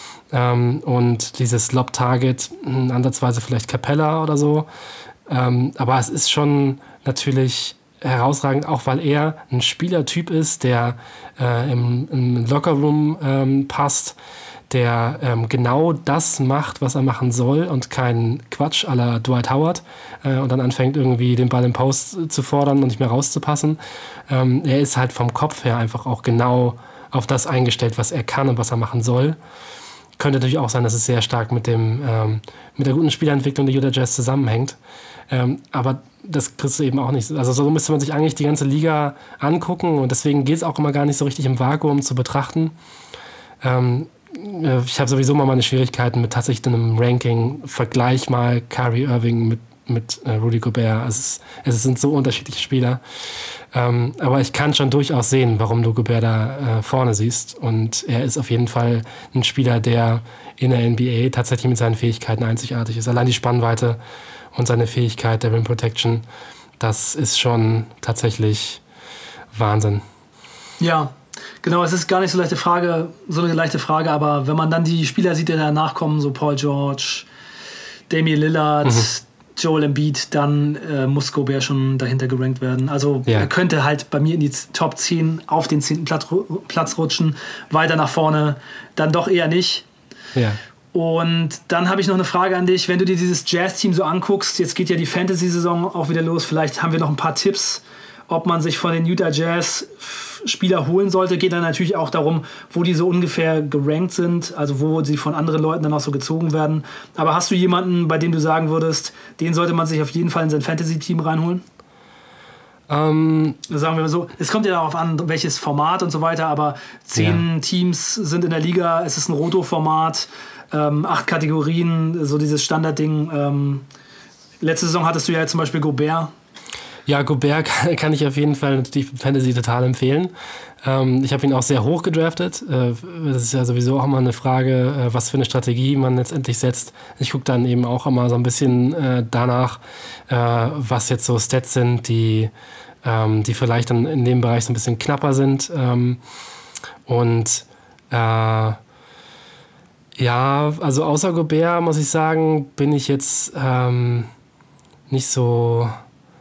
Ähm, und dieses Lob-Target, mh, ansatzweise vielleicht Capella oder so. Ähm, aber es ist schon natürlich herausragend, auch weil er ein Spielertyp ist, der äh, im, im Lockerroom ähm, passt, der ähm, genau das macht, was er machen soll und keinen Quatsch à la Dwight Howard äh, und dann anfängt irgendwie den Ball im Post zu fordern und nicht mehr rauszupassen. Ähm, er ist halt vom Kopf her einfach auch genau auf das eingestellt, was er kann und was er machen soll. Könnte natürlich auch sein, dass es sehr stark mit, dem, ähm, mit der guten Spielentwicklung der Utah Jazz zusammenhängt. Ähm, aber das kriegst du eben auch nicht. Also so müsste man sich eigentlich die ganze Liga angucken und deswegen geht es auch immer gar nicht so richtig im Vakuum zu betrachten. Ähm, ich habe sowieso mal meine Schwierigkeiten mit tatsächlich einem Ranking. Vergleich mal Kyrie Irving mit, mit äh, Rudy Gobert. Es, ist, es sind so unterschiedliche Spieler. Ähm, aber ich kann schon durchaus sehen, warum du Gobert da äh, vorne siehst. Und er ist auf jeden Fall ein Spieler, der in der N B A tatsächlich mit seinen Fähigkeiten einzigartig ist. Allein die Spannweite und seine Fähigkeit der Rim Protection, das ist schon tatsächlich Wahnsinn. Ja, genau, es ist gar nicht so leichte Frage, so eine leichte Frage, aber wenn man dann die Spieler sieht, die danach kommen, so Paul George, Damian Lillard, mhm. Joel Embiid, dann äh, muss Gobert schon dahinter gerankt werden. Also ja. Er könnte halt bei mir in die Top zehn auf den zehnten Platz, Platz rutschen, weiter nach vorne dann doch eher nicht. Ja. Und dann habe ich noch eine Frage an dich, wenn du dir dieses Jazz-Team so anguckst, jetzt geht ja die Fantasy-Saison auch wieder los, vielleicht haben wir noch ein paar Tipps, ob man sich von den Utah Jazz Spieler holen sollte. Geht dann natürlich auch darum, wo die so ungefähr gerankt sind, also wo sie von anderen Leuten dann auch so gezogen werden. Aber hast du jemanden, bei dem du sagen würdest, den sollte man sich auf jeden Fall in sein Fantasy-Team reinholen? Ähm, Sagen wir mal so, es kommt ja darauf an, welches Format und so weiter, aber zehn ja. Teams sind in der Liga, es ist ein Roto-Format, ähm, acht Kategorien, so dieses Standardding. Ähm, letzte Saison hattest du ja zum Beispiel Gobert. Ja, Gobert kann, kann ich auf jeden Fall natürlich Fantasy total empfehlen. Ähm, ich habe ihn auch sehr hoch gedraftet. Äh, das ist ja sowieso auch immer eine Frage, äh, was für eine Strategie man letztendlich setzt. Ich gucke dann eben auch immer so ein bisschen äh, danach, äh, was jetzt so Stats sind, die, ähm, die vielleicht dann in dem Bereich so ein bisschen knapper sind. Ähm, und äh, ja, also außer Gobert, muss ich sagen, bin ich jetzt ähm, nicht so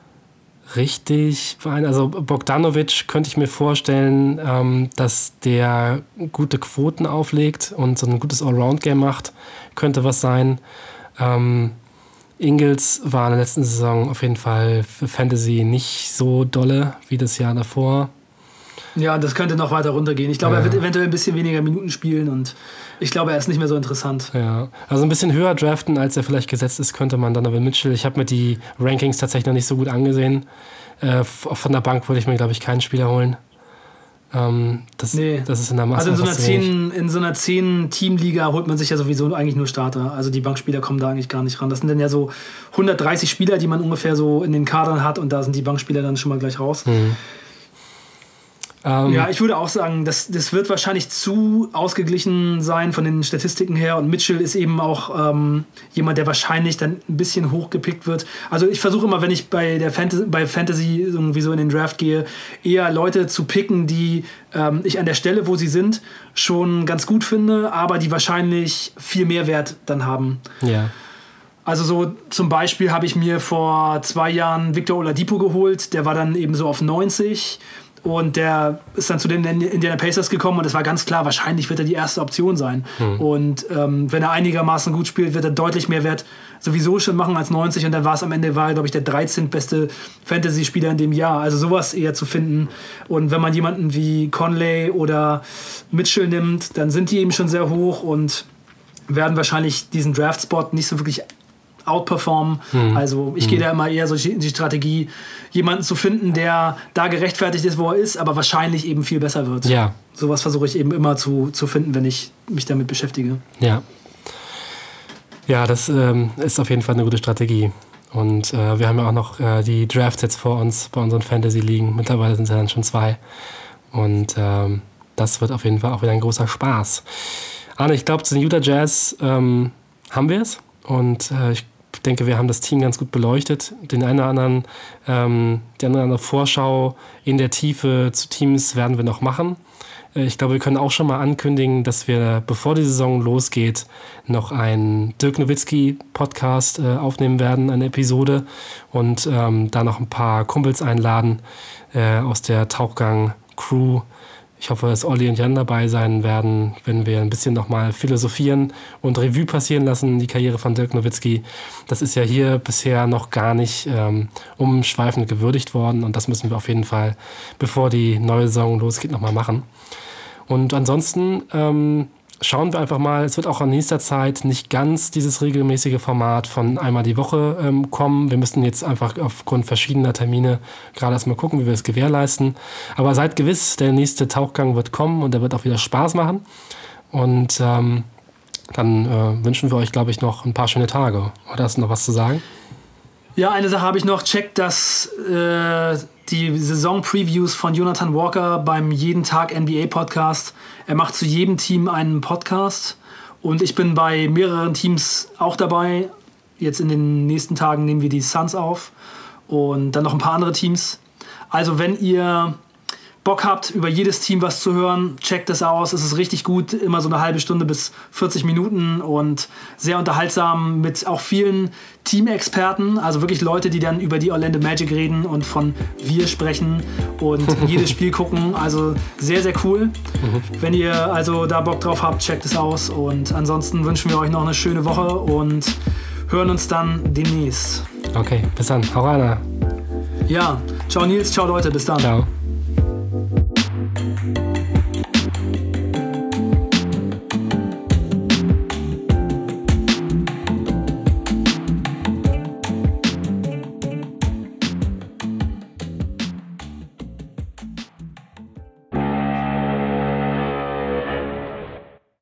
richtig. Also Bogdanovic könnte ich mir vorstellen, ähm, dass der gute Quoten auflegt und so ein gutes Allround-Game macht. Könnte was sein. Ähm, Ingles war in der letzten Saison auf jeden Fall für Fantasy nicht so dolle wie das Jahr davor. Ja, das könnte noch weiter runtergehen. Ich glaube, ja. Er wird eventuell ein bisschen weniger Minuten spielen und ich glaube, er ist nicht mehr so interessant. Ja, also ein bisschen höher draften, als er vielleicht gesetzt ist, könnte man Donovan Mitchell. Ich habe mir die Rankings tatsächlich noch nicht so gut angesehen. Äh, von der Bank würde ich mir, glaube ich, keinen Spieler holen. Ähm, das, nee. das ist in der Masse. Also in so einer zehn, in so einer zehn-Team-Liga holt man sich ja sowieso eigentlich nur Starter. Also die Bankspieler kommen da eigentlich gar nicht ran. Das sind dann ja so hundertdreißig Spieler, die man ungefähr so in den Kadern hat und da sind die Bankspieler dann schon mal gleich raus. Mhm. Ähm, ja, ich würde auch sagen, das, das wird wahrscheinlich zu ausgeglichen sein von den Statistiken her und Mitchell ist eben auch ähm, jemand, der wahrscheinlich dann ein bisschen hochgepickt wird. Also ich versuche immer, wenn ich bei der Fantasy, bei Fantasy irgendwie so in den Draft gehe, eher Leute zu picken, die ähm, ich an der Stelle, wo sie sind, schon ganz gut finde, aber die wahrscheinlich viel mehr Wert dann haben. Ja. Also so zum Beispiel habe ich mir vor zwei Jahren Victor Oladipo geholt, der war dann eben so auf neunzig. Und der ist dann zu den Indiana Pacers gekommen und es war ganz klar, wahrscheinlich wird er die erste Option sein. Hm. Und ähm, wenn er einigermaßen gut spielt, wird er deutlich mehr Wert sowieso schon machen als neunzig. Und dann war es am Ende, war glaube ich, der dreizehnte beste Fantasy-Spieler in dem Jahr. Also sowas eher zu finden. Und wenn man jemanden wie Conley oder Mitchell nimmt, dann sind die eben schon sehr hoch und werden wahrscheinlich diesen Draft-Spot nicht so wirklich outperformen. Mhm. Also ich mhm. gehe da immer eher so in die Strategie, jemanden zu finden, der da gerechtfertigt ist, wo er ist, aber wahrscheinlich eben viel besser wird. Ja. Sowas versuche ich eben immer zu, zu finden, wenn ich mich damit beschäftige. Ja. Ja, das ähm, ist auf jeden Fall eine gute Strategie. Und äh, wir haben ja auch noch äh, die Drafts jetzt vor uns bei unseren Fantasy-Ligen. Mittlerweile sind es ja dann schon zwei. Und ähm, das wird auf jeden Fall auch wieder ein großer Spaß. Arne, ich glaube, zu den Utah Jazz ähm, haben wir es. Und äh, ich denke, wir haben das Team ganz gut beleuchtet. Den einen oder anderen, ähm, die eine oder andere Vorschau in der Tiefe zu Teams werden wir noch machen. Äh, ich glaube, wir können auch schon mal ankündigen, dass wir, bevor die Saison losgeht, noch einen Dirk Nowitzki-Podcast äh, aufnehmen werden, eine Episode. Und ähm, da noch ein paar Kumpels einladen äh, aus der Tauchgang-Crew. Ich hoffe, dass Olli und Jan dabei sein werden, wenn wir ein bisschen nochmal philosophieren und Revue passieren lassen, die Karriere von Dirk Nowitzki. Das ist ja hier bisher noch gar nicht ähm, umschweifend gewürdigt worden und das müssen wir auf jeden Fall, bevor die neue Saison losgeht, nochmal machen. Und ansonsten ähm, schauen wir einfach mal, es wird auch in nächster Zeit nicht ganz dieses regelmäßige Format von einmal die Woche ähm, kommen. Wir müssen jetzt einfach aufgrund verschiedener Termine gerade erstmal gucken, wie wir es gewährleisten. Aber seid gewiss, der nächste Tauchgang wird kommen und der wird auch wieder Spaß machen. Und ähm, dann äh, wünschen wir euch, glaube ich, noch ein paar schöne Tage. Oder hast du noch was zu sagen? Ja, eine Sache habe ich noch. Checkt das, äh, die Saison-Previews von Jonathan Walker beim Jeden Tag N B A-Podcast. Er macht zu jedem Team einen Podcast. Und ich bin bei mehreren Teams auch dabei. Jetzt in den nächsten Tagen nehmen wir die Suns auf. Und dann noch ein paar andere Teams. Also wenn ihr Bock habt, über jedes Team was zu hören, checkt das aus. Es ist richtig gut, immer so eine halbe Stunde bis vierzig Minuten und sehr unterhaltsam mit auch vielen Teamexperten, also wirklich Leute, die dann über die Orlando Magic reden und von wir sprechen und jedes Spiel gucken. Also sehr, sehr cool. Mhm. Wenn ihr also da Bock drauf habt, checkt es aus. Und ansonsten wünschen wir euch noch eine schöne Woche und hören uns dann demnächst. Okay, bis dann. Hau rein. Ja, ciao Nils, ciao Leute, bis dann. Ciao.